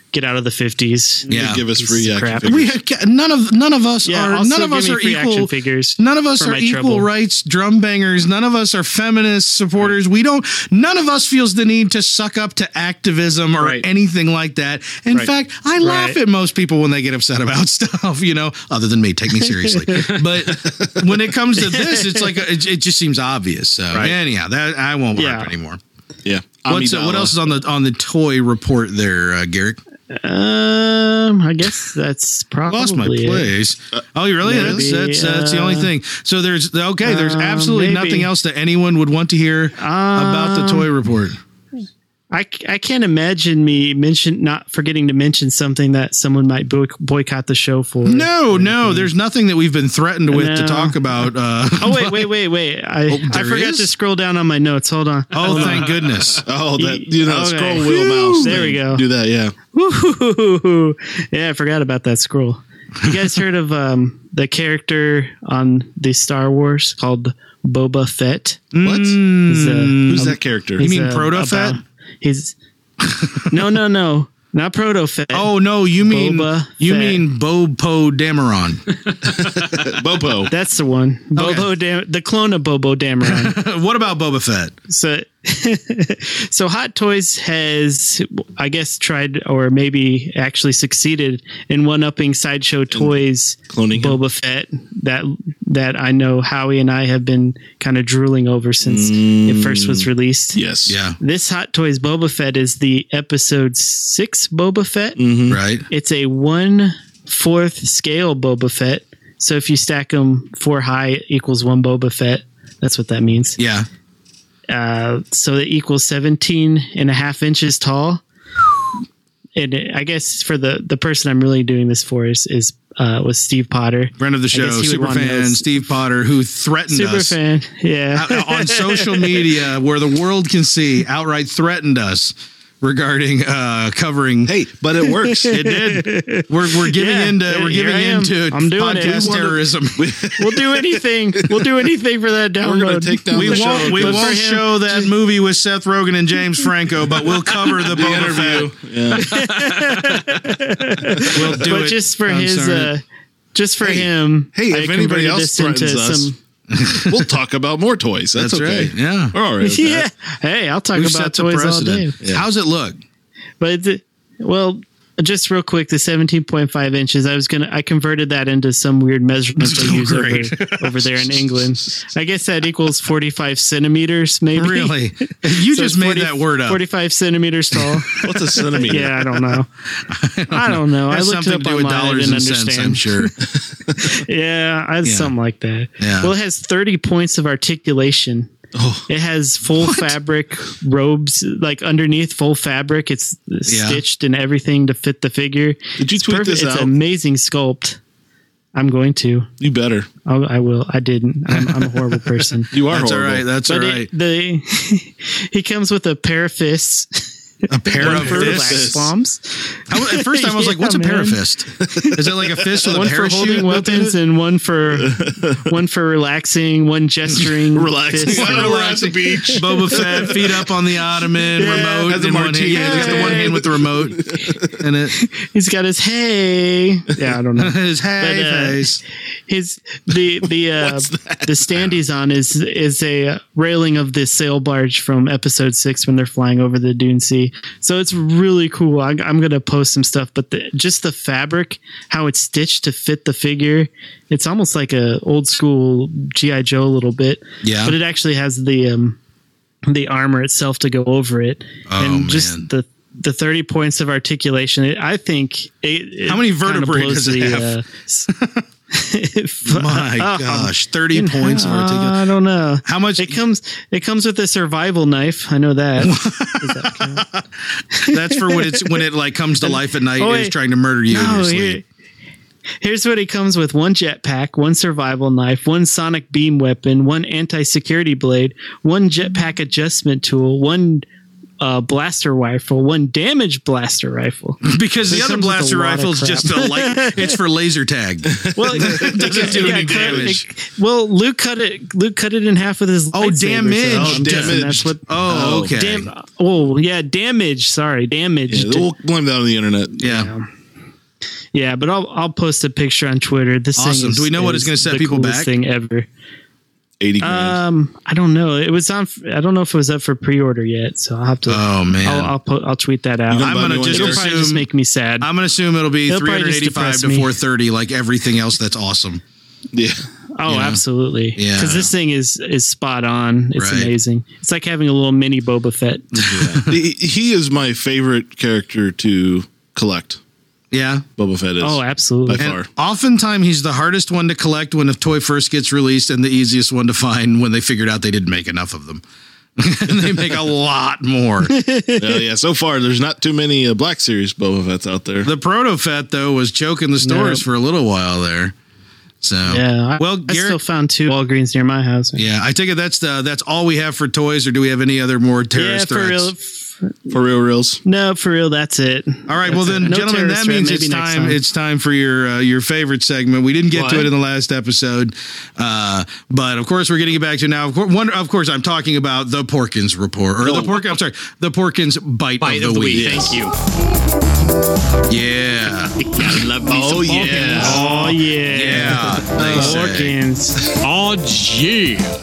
get out of the 50s. Yeah. Give us free Pieces of action crap. figures. None of us Yeah, are also none of us give me are free action equal figures None of us for are my equal trouble. rights drum bangers. None of us are feminist supporters. We don't. None of us feels the need to suck up to activism or Right. anything like that. In Right. fact, I laugh Right. at most people when they get upset about stuff. Other than me, take me seriously. But when it comes to this, it's like it just seems obvious. So anyhow, that I won't Yeah. harp anymore. Yeah. What else is on the toy report there, Garrick? I guess that's probably Lost my it. place. Oh, you really? Maybe, That's the only thing. So there's absolutely maybe. nothing else that anyone would want to hear about the toy report. I can't imagine me not forgetting to mention something that someone might boycott the show for. No, there's nothing that we've been threatened with to No. talk about. Oh, wait. I there forgot is? to scroll down on my notes. Hold on. Oh, thank goodness. Oh, that Okay. scroll wheel mouse. There we thing. go. Do that, yeah. Woo-hoo-hoo-hoo. Yeah, I forgot about that scroll. You guys heard of the character on the Star Wars called Boba Fett? What? He's Who's that character? You mean he's Proto Fett? He's no, not Proto Fett. Oh no, you mean Boba Fett. Bobo Dameron. Bobo. That's the one. The clone of Bobo Dameron. What about Boba Fett? So Hot Toys has, I guess, tried or maybe actually succeeded in one-upping Sideshow Toys cloning him? Boba Fett that I know Howie and I have been kind of drooling over since it first was released. Yes. Yeah, This Hot Toys Boba Fett is the episode 6 Boba Fett. right. It's a 1/4 scale Boba Fett. So if you stack them 4 high equals 1 Boba Fett. That's what that means. Yeah. So that equals 17.5 inches tall. And I guess for the person I'm really doing this for was Steve Potter. Friend of the show, guess he would super wanna know- fan, Steve Potter, who threatened Super us fan. Yeah. on social media where the world can see, outright threatened us regarding covering. Hey, but it works. It did. We're giving Yeah, we're here giving I am. into I'm doing it. podcast We wanna- terrorism. We'll do anything. We'll do anything for that download. We're going to take down We the show. won't But for him- show that movie with Seth Rogen and James Franco, but we'll cover the Boba interview. Fett. Yeah. We'll do But it. just for I'm his sorry. just for Hey, him. hey, I if anybody converted else this into threatens us, we'll talk about more toys. That's okay. right. Yeah. We're all right with Yeah. that. Hey, I'll talk We've about set the toys all day. precedent. How's it look? But just real quick, the 17.5 inches, I converted that into some weird measurement they use over there in England. I guess that equals 45 centimeters, maybe. Really? You So just it's made that word up. 45 centimeters tall. What's a centimeter? Yeah, I don't know. I don't know. I Has looked something it to up do with online. I dollars didn't and cents, understand. I'm sure. Yeah, something like that. Yeah. Well, it has 30 points of articulation. Oh. It has full fabric robes, like underneath full fabric. It's stitched and everything to fit the figure. Did you tweet this It's out? amazing sculpt. I'm going to. You better. I will. I didn't. I'm a horrible person. You are That's all horrible. right. That's all But right. he comes with a pair of fists. A pair One of for fists. relax bombs. At first, I was like, "What's a Yeah, pair of man. fist? Is it like a fist with One a for parachute?" holding built in weapons it? and one for relaxing, one gesturing. Relaxing. fist. One we're at the beach. Boba Fett, feet up on the ottoman, remote Has a in one hand. martini. Yeah, he's got the one hand with the remote, and it He's got his hey. Yeah, I don't know. his hey But, face. His the stand he's on is a railing of the sail barge from episode 6 when they're flying over the Dune Sea. So it's really cool. I'm gonna post some stuff, but just the fabric, how it's stitched to fit the figure, it's almost like a old school GI Joe a little bit. Yeah. but it actually has the armor itself to go over it, Oh, and just man. the 30 points of articulation. I think it How many kinda vertebrae blows does it have? My gosh, 30 points of articulation. I don't know. How much? It comes with a survival knife. I know that. Does that count? That's for when it like comes to life at night Oh, and is wait. trying to murder you in your No, sleep. here's what it comes with: 1 jetpack, 1 survival knife, 1 sonic beam weapon, 1 anti-security blade, 1 jetpack adjustment tool, 1 blaster rifle, one damaged blaster rifle. Because the It other comes with a blaster lot of rifle is crap. just it's for laser tag. Well, It doesn't do any damage. Well, Luke cut it in half with his lightsaber, damage. so Oh, I'm guessing damage. That's what. Oh, okay. Damage. Sorry, damaged. Yeah, we'll blame that on the internet. Yeah. Yeah, but I'll post a picture on Twitter. This Awesome. thing is, Do we know what it's gonna set the people coolest back? thing ever. 80 grand. I don't know. It was on. I don't know if it was up for pre-order yet, so I'll have to. Oh man. I'll tweet that out. You I'm buy gonna me one, just It'll Derek? probably just assume. make me sad. I'm gonna assume it'll be It'll probably just 385 depress to me. 430, like everything else. That's awesome. Yeah. Oh, you know? absolutely. Yeah. Because this thing is spot on. It's Right. amazing. It's like having a little mini Boba Fett. He is my favorite character to collect. Yeah. Boba Fett is. Oh, absolutely. By And far. oftentimes he's the hardest one to collect when a toy first gets released, and the easiest one to find when they figured out they didn't make enough of them. And they make a lot more. Yeah. So far, there's not too many Black Series Boba Fett's out there. The Proto Fett though was choking the stores No. for a little while there. So Yeah. well, I Garrett. still found 2 Walgreens near my house. Yeah, I take it that's all we have for toys, or do we have any other more Yeah, terrorist for threats? real. For reals. No, for real. That's it. All right, well That's then, it. No gentlemen, terrorist that threat, means maybe it's next time. It's time for your favorite segment. We didn't get What? to it in the last episode, but of course we're getting it back to now. Of course, I'm talking about the Porkins report, or the Porkins bite of the week. Thank you. Yeah, I love me some Porkins. Oh yeah. yeah. They say. Porkins. Oh, yeah.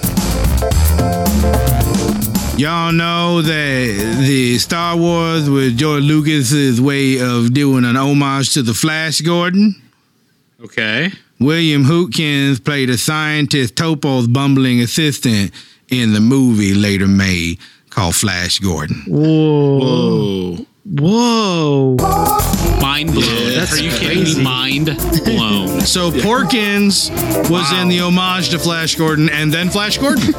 Y'all know that the Star Wars was George Lucas's way of doing an homage to the Flash Gordon. Okay. William Hootkins played a scientist Topo's bumbling assistant in the movie later made called Flash Gordon. Whoa. Oh. Whoa. Mind blown. that's Are you kidding crazy. me? Mind blown. So Porkins was in the homage to Flash Gordon and then Flash Gordon.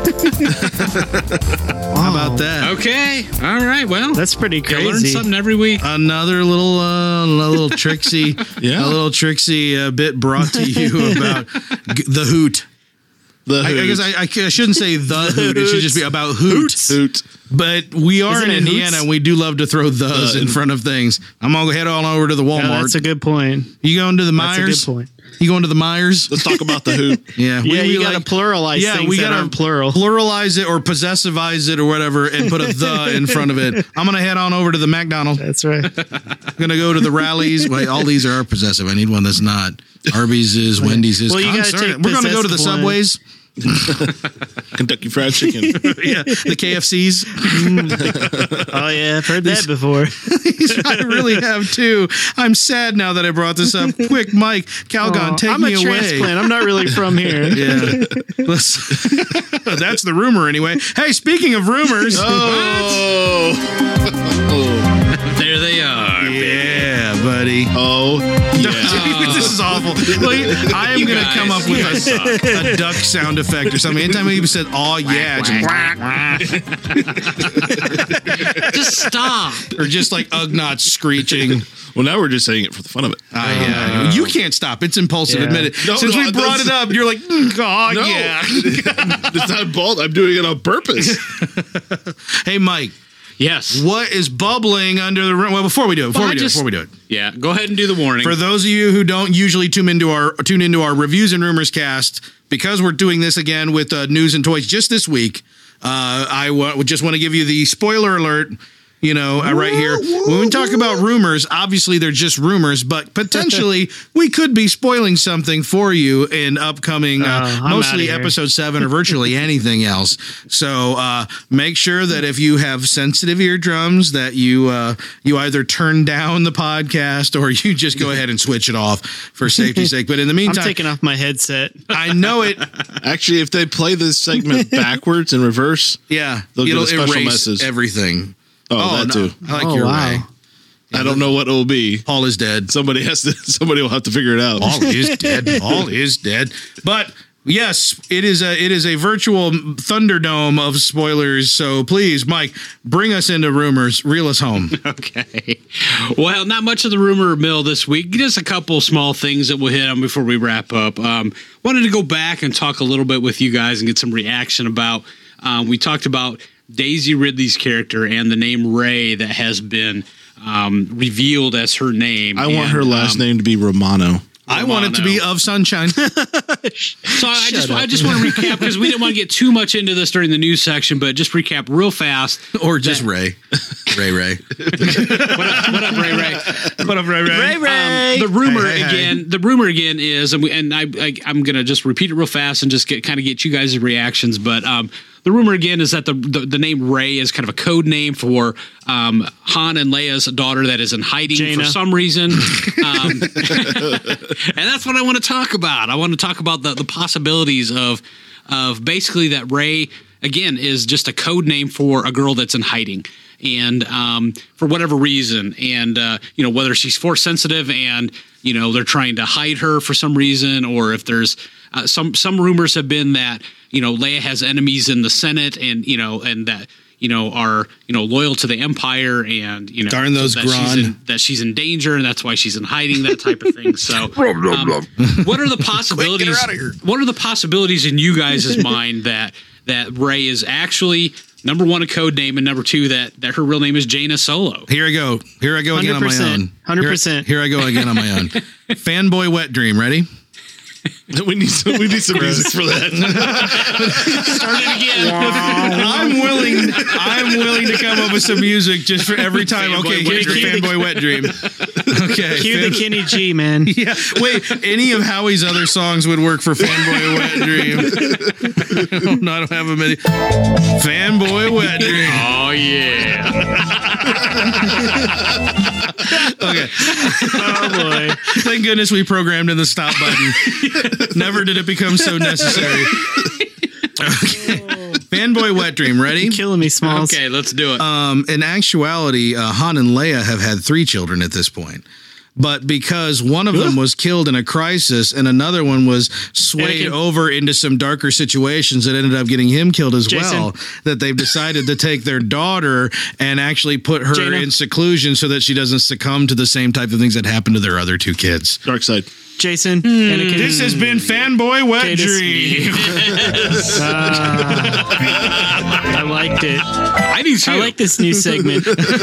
How about that? Okay. All right. Well, That's pretty you learn crazy. something every week. Another little tricksy, Yeah. a little tricksy bit brought to you about the hoot. The I Hoot. guess I shouldn't say the hoot. It should just be about hoot. Hoot. But we are Isn't in it Indiana, hoots? and we do love to throw those in front of things. I'm gonna head on over to the Yeah, Walmart. that's a good point. You going to the That's a Myers? good point. You going to the Myers? Let's talk about the Hoot. Yeah, Yeah, you got to pluralize things we that gotta aren't plural. pluralize it or possessivize it or whatever, and put a the in front of it. I'm gonna head on over to the McDonald's. That's right. I'm gonna go to the Rallies. Wait, all these are possessive. I need one that's not. Arby's is, Wendy's is. Well, you gotta Concert. take We're gonna go to the possessive one. Subways. Kentucky Fried Chicken. Yeah, the KFCs. Oh yeah, I've heard that before. I really have too. I'm sad now that I brought this up. Quick, Mike, Calgon, Oh, take I'm me a away. transplant. I'm not really from here. Yeah, that's the rumor anyway. Hey, speaking of rumors, Oh. There they are. yeah, buddy. Oh. Yeah. This is awful. Wait, I am You going to guys, come up you with guys suck. a duck sound effect or something. Anytime he said, "Oh yeah," Just stop. or just like Ugnaught screeching. Well, now we're just saying it for the fun of it. Yeah, you can't stop. It's impulsive. Yeah. Admit it. No, Since no, we brought it that's- up, you're like, "Oh No. yeah." It's not bold. I'm doing it on purpose. Hey, Mike. Yes. What is bubbling under the room? Well, before we do it. Yeah. Go ahead and do the warning. For those of you who don't usually tune into our reviews and rumors cast, because we're doing this again with news and toys just this week, I just want to give you the spoiler alert. You know, right here. When we talk about rumors, obviously they're just rumors, but potentially we could be spoiling something for you in upcoming, I'm mostly outta here. episode 7 or virtually anything else. So make sure that if you have sensitive eardrums, that you either turn down the podcast or you just go ahead and switch it off for safety's sake. But in the I'm meantime, taking off my headset. I know it. Actually, if they play this segment backwards in reverse, Yeah, They'll get a it'll special erase message. everything. oh, that no, too. I like Oh, your wow. way. I don't know what it will be. Paul is dead. Somebody will have to figure it out. All is dead. All is dead. But yes, it is a virtual Thunderdome of spoilers. So please, Mike, bring us into rumors. Reel us home. Okay. Well, not much of the rumor mill this week. Just a couple small things that we'll hit on before we wrap up. Wanted to go back and talk a little bit with you guys and get some reaction about. We talked about Daisy Ridley's character and the name Ray that has been revealed as her name. I want her last name to be Romano. I want it to be Of Sunshine. So I just want to recap because we didn't want to get too much into this during the news section, but just recap real fast. Or just Ray. Ray. What up, Ray? What up, Ray? Ray. The rumor Hey. again. The rumor again is, and I'm gonna just repeat it real fast and just get you guys' reactions. But the rumor again is that the name Ray is kind of a code name for Han and Leia's daughter that is in hiding Jaina. for some reason. And that's what I want to talk about. I want to talk about the possibilities of basically that Ray again is just a code name for a girl that's in hiding. And for whatever reason, and whether she's force sensitive and they're trying to hide her for some reason, or if there's some rumors have been that Leia has enemies in the Senate, and that are loyal to the Empire, and Darn those Gron. that she's in danger, and that's why she's in hiding, that type of thing. So, what are the possibilities? Quick, get her outta here. What are the possibilities in you guys' mind that Ray is actually, number one, a code name, and number two, that her real name is Jaina Solo? Here I go again on my 100%. own. 100%. Here I go again on my own. Fanboy Wet Dream. Ready? We need some music for that. Start it again. I'm willing to come up with some music just for every time. Fanboy Okay, Wet here's the Dream. Fanboy Wet Dream. Okay. Cue the Kenny G, man. Yeah. Wait, any of Howie's other songs would work for Fanboy Wet Dream. No, I don't have them any. Fanboy Wet Dream. Oh yeah. Okay. Oh boy. Thank goodness we programmed in the stop button. Never did it become so necessary. Okay. Fanboy Wet Dream. Ready? Killing me, Smalls. Okay, let's do it. In actuality, Han and Leia have had 3 children at this point. But because one of them was killed in a crisis and another one was swayed Anakin. over into some darker situations that ended up getting him killed as Jason. well, that they've decided to take their daughter and actually put her Jaina. in seclusion so that she doesn't succumb to the same type of things that happened to their other 2 kids. Dark side. Jason. Anakin. This has been Fanboy Wet Cadus. Dream. I liked it. I do too. I like this new segment.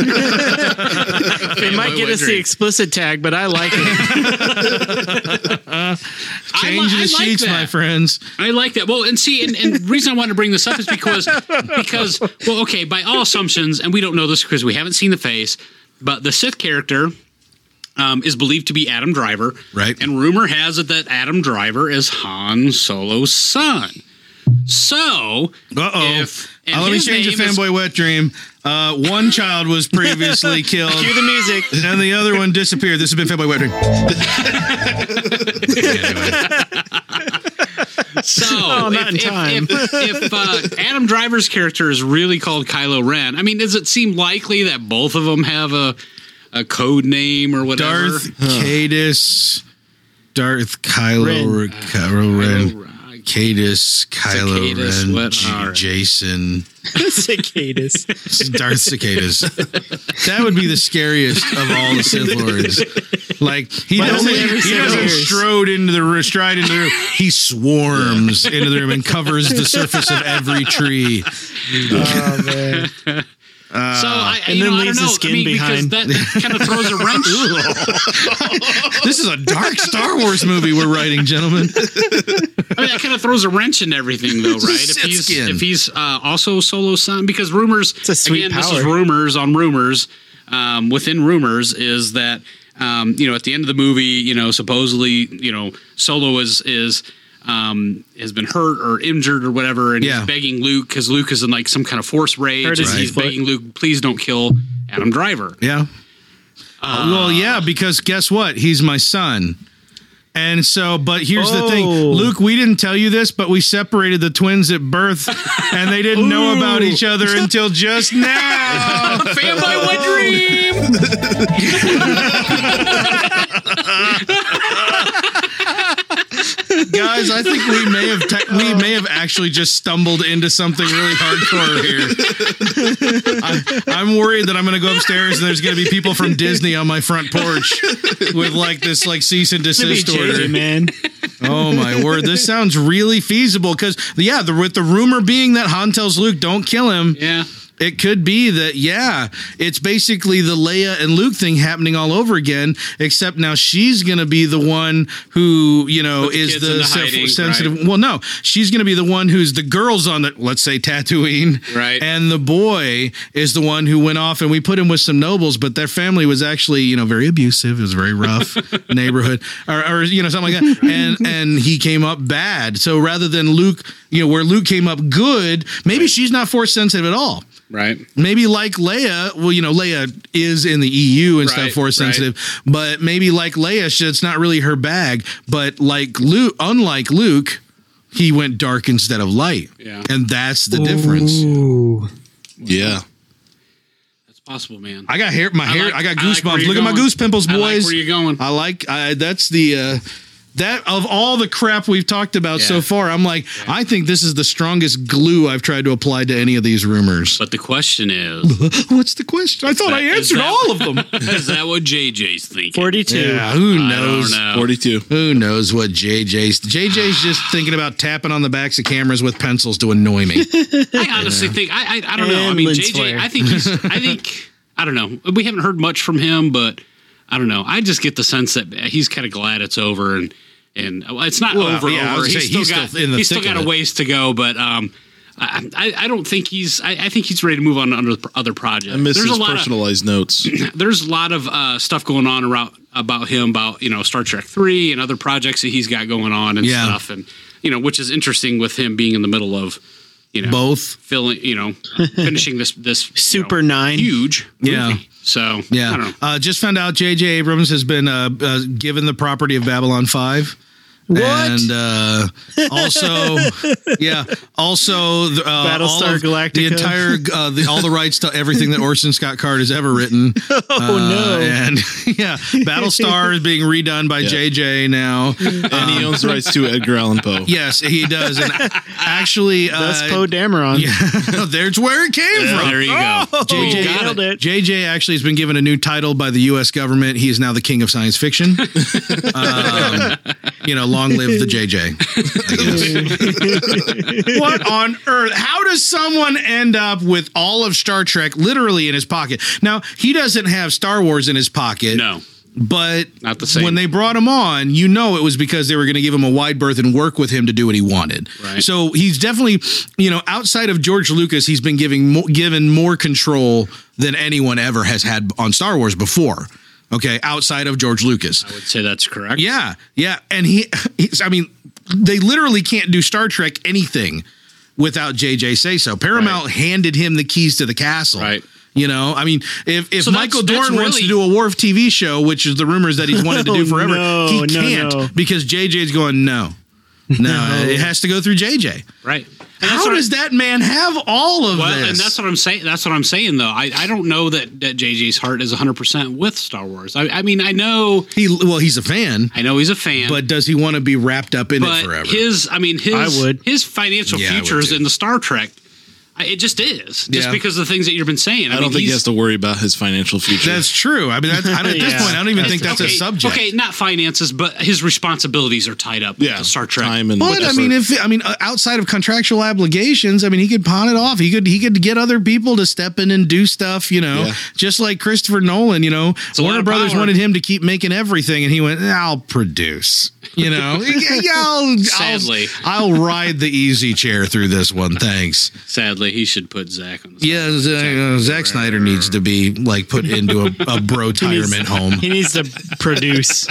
It might get us the explicit tag, but I like it. Change the sheets, my friends. I like that. Well, and see, and the reason I wanted to bring this up is because, well, okay, by all assumptions, and we don't know this because we haven't seen the face, but the Sith character is believed to be Adam Driver. Right. And rumor has it that Adam Driver is Han Solo's son. So, if and Let me his change the name is- Fanboy Wet Dream. One child was previously killed. Cue the music. And the other one disappeared. This has been Fanboy Wet Dream. So, not in time. if Adam Driver's character is really called Kylo Ren, I mean, does it seem likely that both of them have a code name or whatever? Darth Cadus, Darth Kylo Ren, Cadus, Kylo Cicadas, Ren, what? All right. Jason, Cicadas. Darth Cicadas. That would be the scariest of all the Sith Lords. Like he But doesn't, only every he 7 doesn't years. stride into the room. He swarms into the room and covers the surface of every tree. Oh, man. So I And then I leaves don't the know. skin I mean, behind. because that kind of throws a wrench. This is a dark Star Wars movie we're writing, gentlemen. I mean, that kind of throws a wrench in everything, though, right? Sith skin. If he's also Solo's son, because rumors. a sweet again, this power. is rumors on rumors. Within rumors is that at the end of the movie, supposedly, Solo is has been hurt or injured or whatever, and Yeah. he's begging Luke because Luke is in like some kind of force rage, Hurt and his he's foot. begging Luke, please don't kill Adam Driver. Yeah. Well, yeah, because guess what? He's my son. And so, but here's the thing, Oh. Luke, we didn't tell you this, but we separated the twins at birth and they didn't know about each other until just now. Fanboy Wet Dream. Guys, I think we may have actually just stumbled into something really hardcore here. I'm worried that I'm going to go upstairs and there's going to be people from Disney on my front porch with like this like cease and It'd be desist order. JJ, man. Oh my word! This sounds really feasible because with the rumor being that Han tells Luke, "Don't kill him." Yeah. It could be that, it's basically the Leia and Luke thing happening all over again, except now she's going to be the one who, is the sensitive. Right. Well, no, she's going to be the one who's the girl's on the, let's say, Tatooine. Right. And the boy is the one who went off, and we put him with some nobles, but their family was actually, very abusive. It was a very rough neighborhood or something like that. And he came up bad. So rather than Luke, where Luke came up good, maybe she's not force sensitive at all. Right. Maybe like Leia, Leia is in the EU and stuff, force sensitive, but maybe like Leia, it's not really her bag. But like Luke, unlike Luke, he went dark instead of light. Yeah. And that's the difference. Yeah. That's possible, man. I got hair, I got goosebumps. Look at my goose pimples, boys. I like where you're going. That's the, that of all the crap we've talked about so far, I'm like, I think this is the strongest glue I've tried to apply to any of these rumors. But the question is, what's the question? I thought I answered all of them. Is that what JJ's thinking? 42. Yeah, who knows? 42. Who knows what JJ's just thinking about tapping on the backs of cameras with pencils to annoy me. I honestly think I don't know. I mean, JJ, I don't know. We haven't heard much from him, but I don't know. I just get the sense that he's kind of glad it's over, and it's not over. He's still got a ways to go, but I don't think I think he's ready to move on to other projects. I miss his personalized notes. There's a lot of stuff going on about him, about Star Trek 3 and other projects that he's got going on and stuff, and which is interesting with him being in the middle of both finishing this Super 9 huge movie. So I don't know. Just found out J.J. Abrams has been given the property of Babylon 5. What? And also Battlestar Galactica, the entire all the rights to everything that Orson Scott Card has ever written. No! And Battlestar is being redone by JJ now, and he owns the rights to Edgar Allan Poe. Yes, he does. And actually, that's Poe Dameron. Yeah, there's where it came from. There you go. JJ actually has been given a new title by the U.S. government. He is now the king of science fiction. Long live the JJ. I guess. What on earth? How does someone end up with all of Star Trek literally in his pocket? Now, he doesn't have Star Wars in his pocket. No. But not the same. When they brought him on, it was because they were going to give him a wide berth and work with him to do what he wanted. Right. So he's definitely, outside of George Lucas, he's been given more control than anyone ever has had on Star Wars before. Okay, outside of George Lucas. I would say that's correct. Yeah. And they literally can't do Star Trek anything without JJ say so. Paramount handed him the keys to the castle. Right. If Michael Dorn wants to do a Worf TV show, which is the rumors that he's wanted to do forever, he can't because JJ's going, no, it has to go through JJ. Right. How does that man have all of this? And that's what I'm saying. That's what I'm saying, though. I don't know that JJ's heart is 100% with Star Wars. I mean, I know he's a fan. I know he's a fan, but does he want to be wrapped up in it forever? His financial futures in the Star Trek. It just is. Just because of the things that you've been saying. I don't think he has to worry about his financial future. That's true. I mean, at this point, I don't even think that's a subject. Okay, not finances, but his responsibilities are tied up with Star Trek. Time and but outside of contractual obligations, he could pawn it off. He could get other people to step in and do stuff, just like Christopher Nolan, Warner Brothers wanted him to keep making everything, and he went, I'll produce. Sadly. I'll ride the easy chair through this one. Thanks. Sadly, he should put Zach on the Zack Snyder needs to be put into a bro-tirement home. He needs to produce.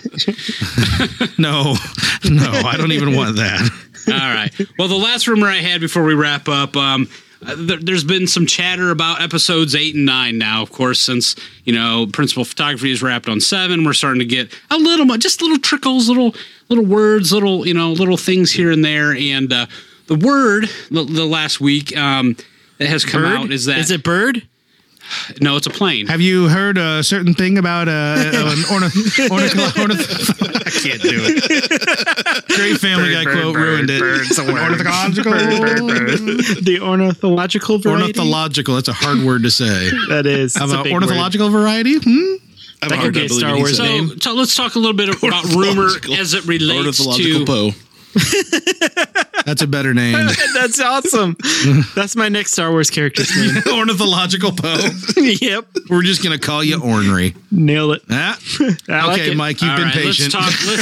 No, I don't even want that. All right. Well, the last rumor I had before we wrap up, there's been some chatter about episodes 8 and 9 now, of course, since, principal photography is wrapped on 7. We're starting to get just little trickles, little words, little things here and there. And the word the last week that has come out is that... Is it bird? No, it's a plane. Have you heard a certain thing about an I can't do it. Great Family Guy quote ruined it. Ornithological. The ornithological variety. Ornithological. That's a hard word to say. That is. How about ornithological variety? I have That a hard could be time a Star believing he Wars said name. it. So let's talk a little bit about rumor Ornithological- as it relates Ornithological to. Poe. That's a better name. That's awesome. That's my next Star Wars character's name. Ornithological Poe. Yep. We're just going to call you Ornery. Nailed it. Ah. I like Okay, it. Mike, you've All been right, patient.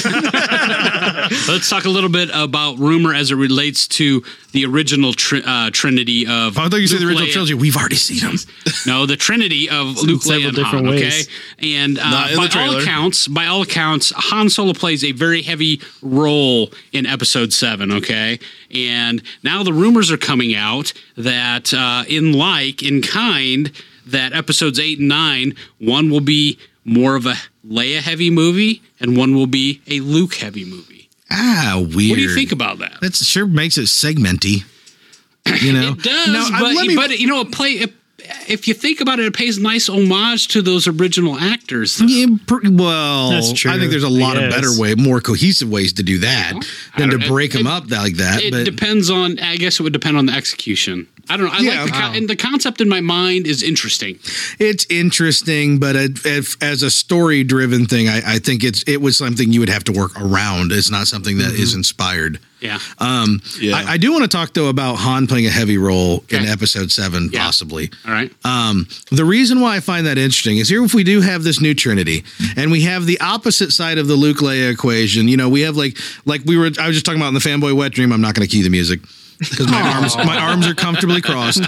Let's talk a little bit about rumor as it relates to the original trinity of. I thought you said the Luke, original Leia- trilogy. We've already seen them. No, the trinity of Luke, several Leia, and different Han. ways. Okay, and Not in the trailer. by all accounts, Han Solo plays a very heavy role in Episode 7. Okay, and now the rumors are coming out that in kind, that Episodes 8 and 9, one will be more of a Leia heavy movie, and one will be a Luke heavy movie. Ah, weird. What do you think about that? That sure makes it segmenty. You know? It does, No, but you know, if you think about it, it pays nice homage to those original actors. though. Yeah, well, That's true, I think there's a lot of yes. better more cohesive ways to do that than to don't- break them it- up like that. It But depends on. I guess it would depend on the execution. I don't know. I Yeah, like and the concept in my mind is interesting. it's interesting, but as a story-driven thing, I think it was something you would have to work around. It's not something that is inspired. Yeah. Yeah. I do want to talk though about Han playing a heavy role in Okay. Episode 7, Yeah. possibly. All right. The reason why I find that interesting is here if we do have this new Trinity and we have the opposite side of the Luke Leia equation, you know, we have I was just talking about in the Fanboy Wet Dream. I'm not going to key the music because my arms are comfortably crossed.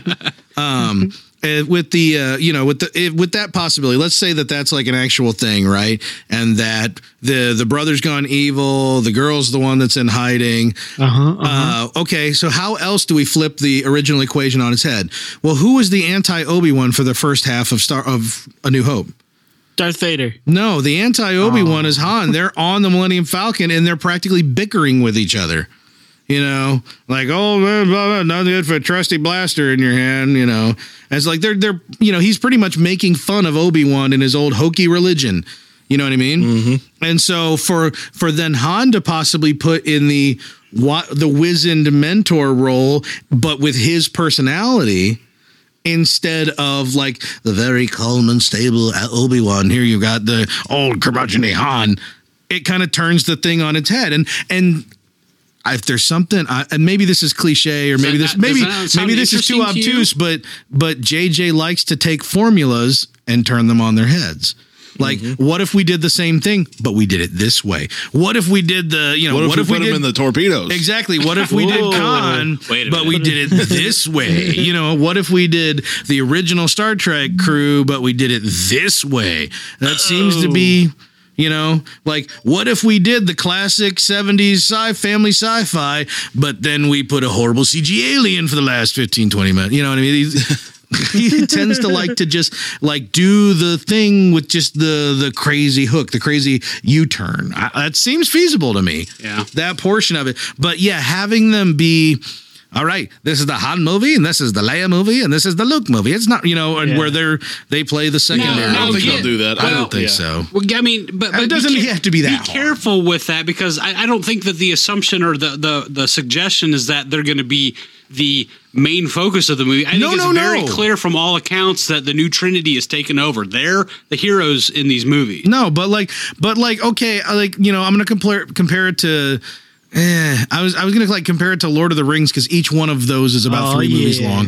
With that possibility, let's say that that's like an actual thing, right? And that the brother's gone evil, the girl's the one that's in hiding. Okay, so how else do we flip the original equation on its head? Well, who was the anti-Obi-Wan for the first half of A New Hope? Darth Vader. No, the anti-Obi-Wan is Han. They're on the Millennium Falcon and they're practically bickering with each other. You know, like, oh, blah, blah, blah, nothing good for a trusty blaster in your hand, you know. And it's like they're he's pretty much making fun of Obi-Wan and his old hokey religion. You know what I mean? Mm-hmm. And so for then Han to possibly put in the wizened mentor role, but with his personality, instead of like the very calm and stable Obi-Wan, here you got the old curmudgeonly Han. It kind of turns the thing on its head. And if there's something, and maybe this is cliche, or maybe this is too obtuse, but JJ likes to take formulas and turn them on their heads. Like, what if we did the same thing, but we did it this way? What if we did What if we put him in the torpedoes? Exactly. What if we did Khan, Wait a but we minute. did it this way? You know, what if we did the original Star Trek crew, but we did it this way? That seems to be, you know, like, what if we did the classic 70s family sci-fi, but then we put a horrible CG alien for the last 15, 20 minutes? You know what I mean? He tends to like to just like do the thing with just the crazy hook, the crazy U-turn. That seems feasible to me. Yeah. That portion of it. But yeah, having them be, all right, this is the Han movie, and this is the Leia movie, and this is the Luke movie. It's not, where they play the secondary. I don't think yeah. they'll do that. I don't think so. Well, I mean, but It doesn't have to be that Be hard. careful with that, because I don't think that the assumption or the suggestion is that they're going to be the main focus of the movie. I think it's very clear from all accounts that the new Trinity is taken over. They're the heroes in these movies. No, but okay, I'm gonna compare it to. I was gonna compare it to Lord of the Rings, because each one of those is about 3 movies long.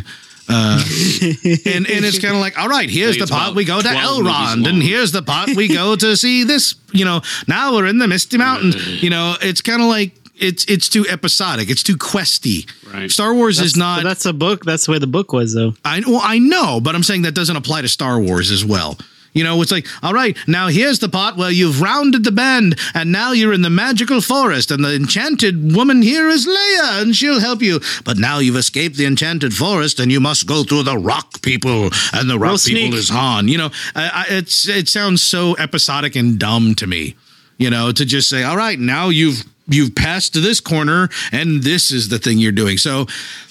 And it's kind of like, all right, here's the it's part about we go to 12 movies Elrond, long. and here's the part we go to see this. Now we're in the Misty Mountains. It's kind of like it's too episodic. It's too questy. Right. Star Wars is not. That's a book. That's the way the book was, though. I know, but I'm saying that doesn't apply to Star Wars as well. It's like, all right, now here's the part where you've rounded the bend, and now you're in the magical forest, and the enchanted woman here is Leia, and she'll help you. But now you've escaped the enchanted forest, and you must go through the rock people, and the rock people is Han. It sounds so episodic and dumb to me, to just say, all right, now you've passed to this corner, and this is the thing you're doing. So,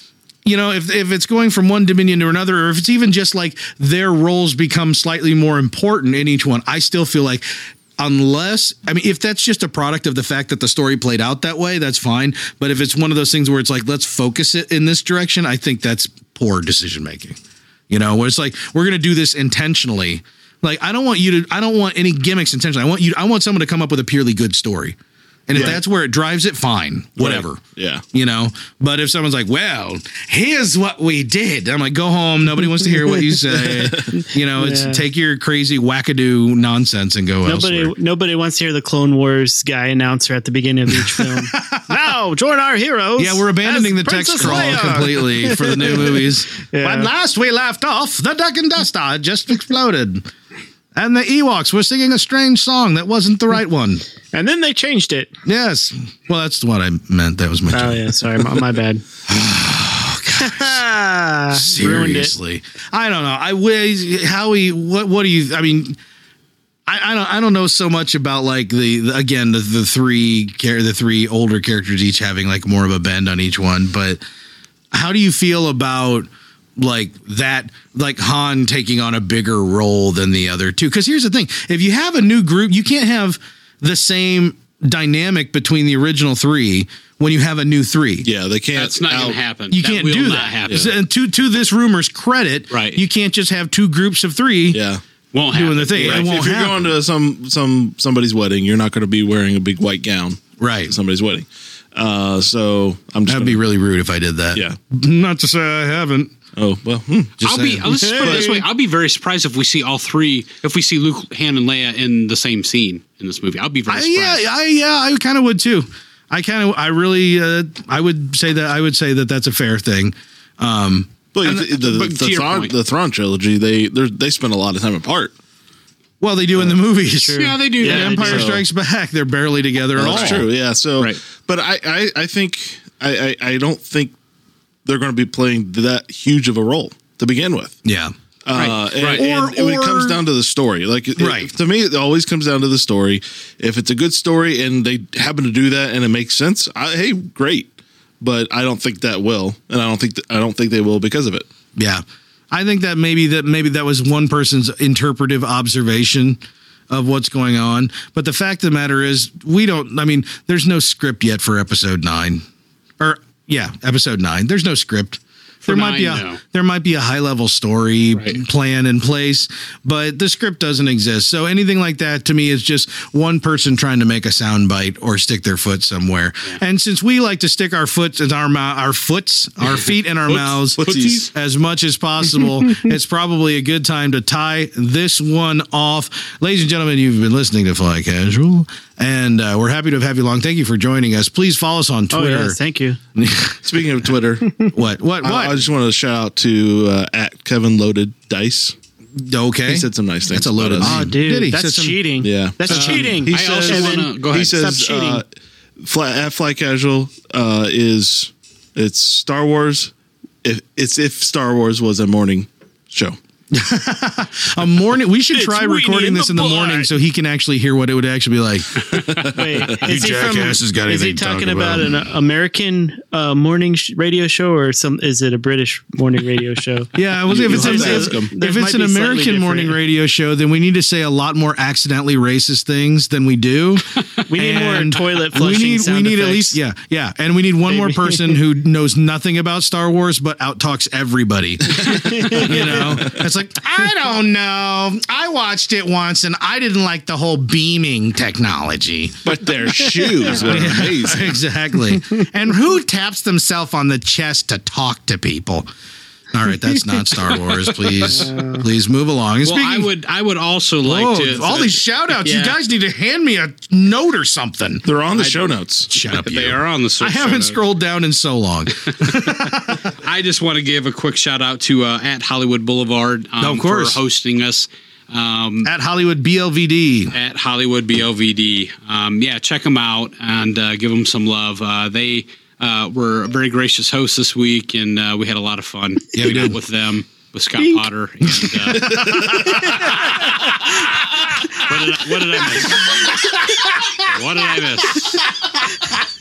if it's going from one dominion to another, or if it's even just like their roles become slightly more important in each one, I still feel like if that's just a product of the fact that the story played out that way, that's fine. But if it's one of those things where it's like, let's focus it in this direction, I think that's poor decision making. Where it's like, we're going to do this intentionally. Like, I don't want any gimmicks intentionally. I want someone to come up with a purely good story. And if that's where it drives it, fine, whatever. Right. Yeah. You know, but if someone's like, well, here's what we did. I'm like, go home. Nobody wants to hear what you say. You know, it's take your crazy wackadoo nonsense and go elsewhere. Nobody wants to hear the Clone Wars guy announcer at the beginning of each film. Now, join our heroes. Yeah, we're abandoning the Princess text crawl Leia. completely for the new movies. Yeah. When last we left off, the Duck and Dust Star just exploded. And the Ewoks were singing a strange song that wasn't the right one. And then they changed it. Yes. Well, that's what I meant. That was my Oh, joke. yeah. Sorry. My bad. Seriously. I don't know. Howie, what do you, I mean, I don't know so much about like the three older characters each having like more of a bend on each one, but how do you feel about like that, like Han taking on a bigger role than the other two? Because here's the thing: if you have a new group, you can't have the same dynamic between the original three when you have a new three. Yeah, they can't. That's not going to happen. You That can't will do not that. happen. So, and to this rumor's credit, Right. you can't just have two groups of three Yeah. Won't doing happen. the thing. Yeah, It won't if you're happen. going to somebody's wedding, you're not going to be wearing a big white gown Right. at somebody's wedding. So I'm just That'd be really rude if I did that. Yeah. Not to say I haven't. Oh well. Just saying. Let's just put it this way. I'll be very surprised if we see all three. If we see Luke, Han, and Leia in the same scene in this movie, I'll be very surprised. I kind of would too. I would say that that's a fair thing. But but to your point. the Thrawn trilogy, they spend a lot of time apart. Well, they do in the movies. Yeah, they do. Yeah, that. Empire so- Strikes Back. They're barely together at all. That's true. Yeah. So, Right. but I think I don't think they're going to be playing that huge of a role to begin with. Yeah. Right. And when it comes down to the story, like Right. to me, it always comes down to the story. If it's a good story and they happen to do that and it makes sense, hey, great. But I don't think that will, and I don't think they will because of it. Yeah. I think that maybe that was one person's interpretive observation of what's going on. But the fact of the matter is, there's no script yet for episode 9. Episode 9. There's no script. There might be a high level story plan in place, but the script doesn't exist. So anything like that to me is just one person trying to make a soundbite or stick their foot somewhere. Yeah. And since we like to stick our feet in our mouths Footsies. as much as possible, it's probably a good time to tie this one off. Ladies and gentlemen, you've been listening to Fly Casual, and we're happy to have you along. Thank you for joining us. Please follow us on Twitter. Oh, yes, thank you. Speaking of Twitter, What? I just want to shout out to at Kevin Loaded Dice. Okay. He said some nice things. That's a loaded about us. Oh, Did dude, he? Said that's some- cheating. Yeah. That's cheating. He I also says- want to go ahead. He says Stop cheating. at Fly Casual it's Star Wars. If Star Wars was a morning show. A morning. We should It's try Weenie recording in this the in the blood. morning so he can actually hear what it would actually be like. Wait, is he jackasses got is he anything to talk talking about about? an American morning radio show or is it a British morning radio show? Yeah, well, if it's, have an, to ask him. if it's an Might be slightly American morning different. radio show, then we need to say a lot more accidentally racist things than we do. We need more And toilet flushing we sound need at effects. least and we need one more person who knows nothing about Star Wars but outtalks everybody. You know, it's like, I don't know. I watched it once and I didn't like the whole beaming technology. But their shoes were amazing. Exactly. And who taps themselves on the chest to talk to people? All right, that's not Star Wars. Please move along. And Well, I would also like to. all these shout outs. You Yeah. guys need to hand me a note or something. They're on the show notes. Shut up, They you. are on the. I haven't scrolled down in so long. I just want to give a quick shout out to at Hollywood Boulevard Of course. for hosting us. At Hollywood BLVD. At Hollywood BLVD. Check them out and give them some love. They were a very gracious host this week, and we had a lot of fun. Yeah, we hanging out did. with them, with Scott Potter. And, what did I miss? What did I miss?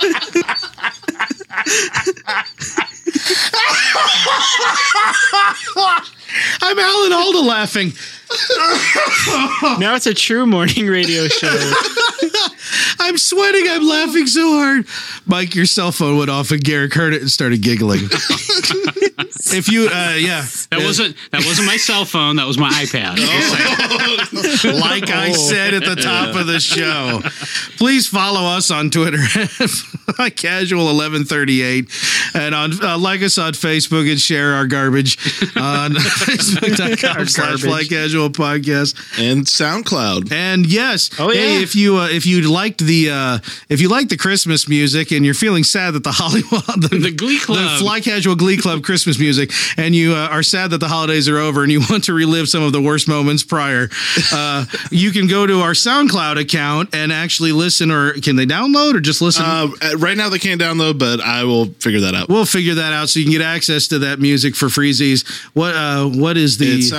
I'm Alan Alda laughing. Now it's a true morning radio show. I'm I'm sweating. I'm laughing so hard. Mike, your cell phone went off, and Garrick heard it and started giggling. If you, That wasn't my cell phone. That was my iPad. like I said at the top of the show, please follow us on Twitter at Casual1138 and on like us on Facebook and share our garbage on Facebook.com/Fly Casual Podcast And SoundCloud. And yes, yeah. if you liked the Christmas music and you're feeling sad that the Hollywood The Glee Club. the Fly Casual Glee Club Christmas music, and you are sad that the holidays are over and you want to relive some of the worst moments prior, you can go to our SoundCloud account and actually listen. Or can they download or just listen? Right now they can't download, but I will figure that out. We'll figure that out so you can get access to that music for freezies. What is the It's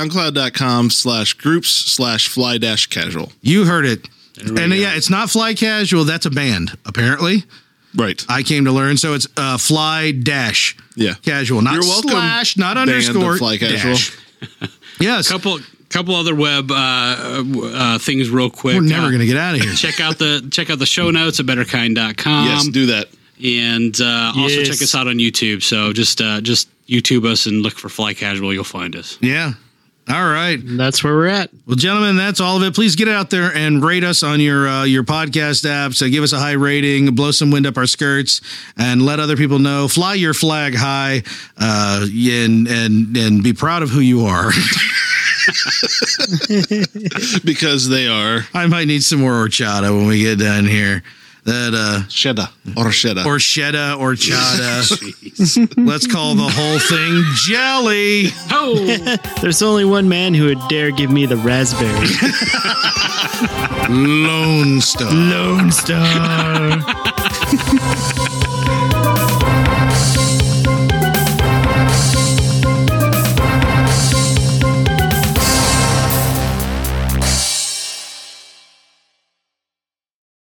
soundcloud.com/groups/fly-casual. You heard it. we And go. yeah, it's not Fly Casual. That's a band, apparently. Right. I came to learn. So it's Fly Dash Yeah. Casual. Not You're welcome, slash, not band of underscore. Fly Casual. Dash. Yes. Couple other web things real quick. We're never going to get out of here. check out the show notes at betterkind.com. Yes, do that. And also Yes. check us out on YouTube. So just YouTube us and look for Fly Casual. You'll find us. Yeah. All right. That's where we're at. Well, gentlemen, that's all of it. Please get out there and rate us on your podcast apps. Give us a high rating, blow some wind up our skirts, and let other people know. Fly your flag high, and be proud of who you are. Because they are I might need some more horchata when we get down here. That cheddar or cheddar. Orchetta, horchata. Let's call the whole thing jelly. Oh, There's only one man who would dare give me the raspberry. Lone Star. Lone Star.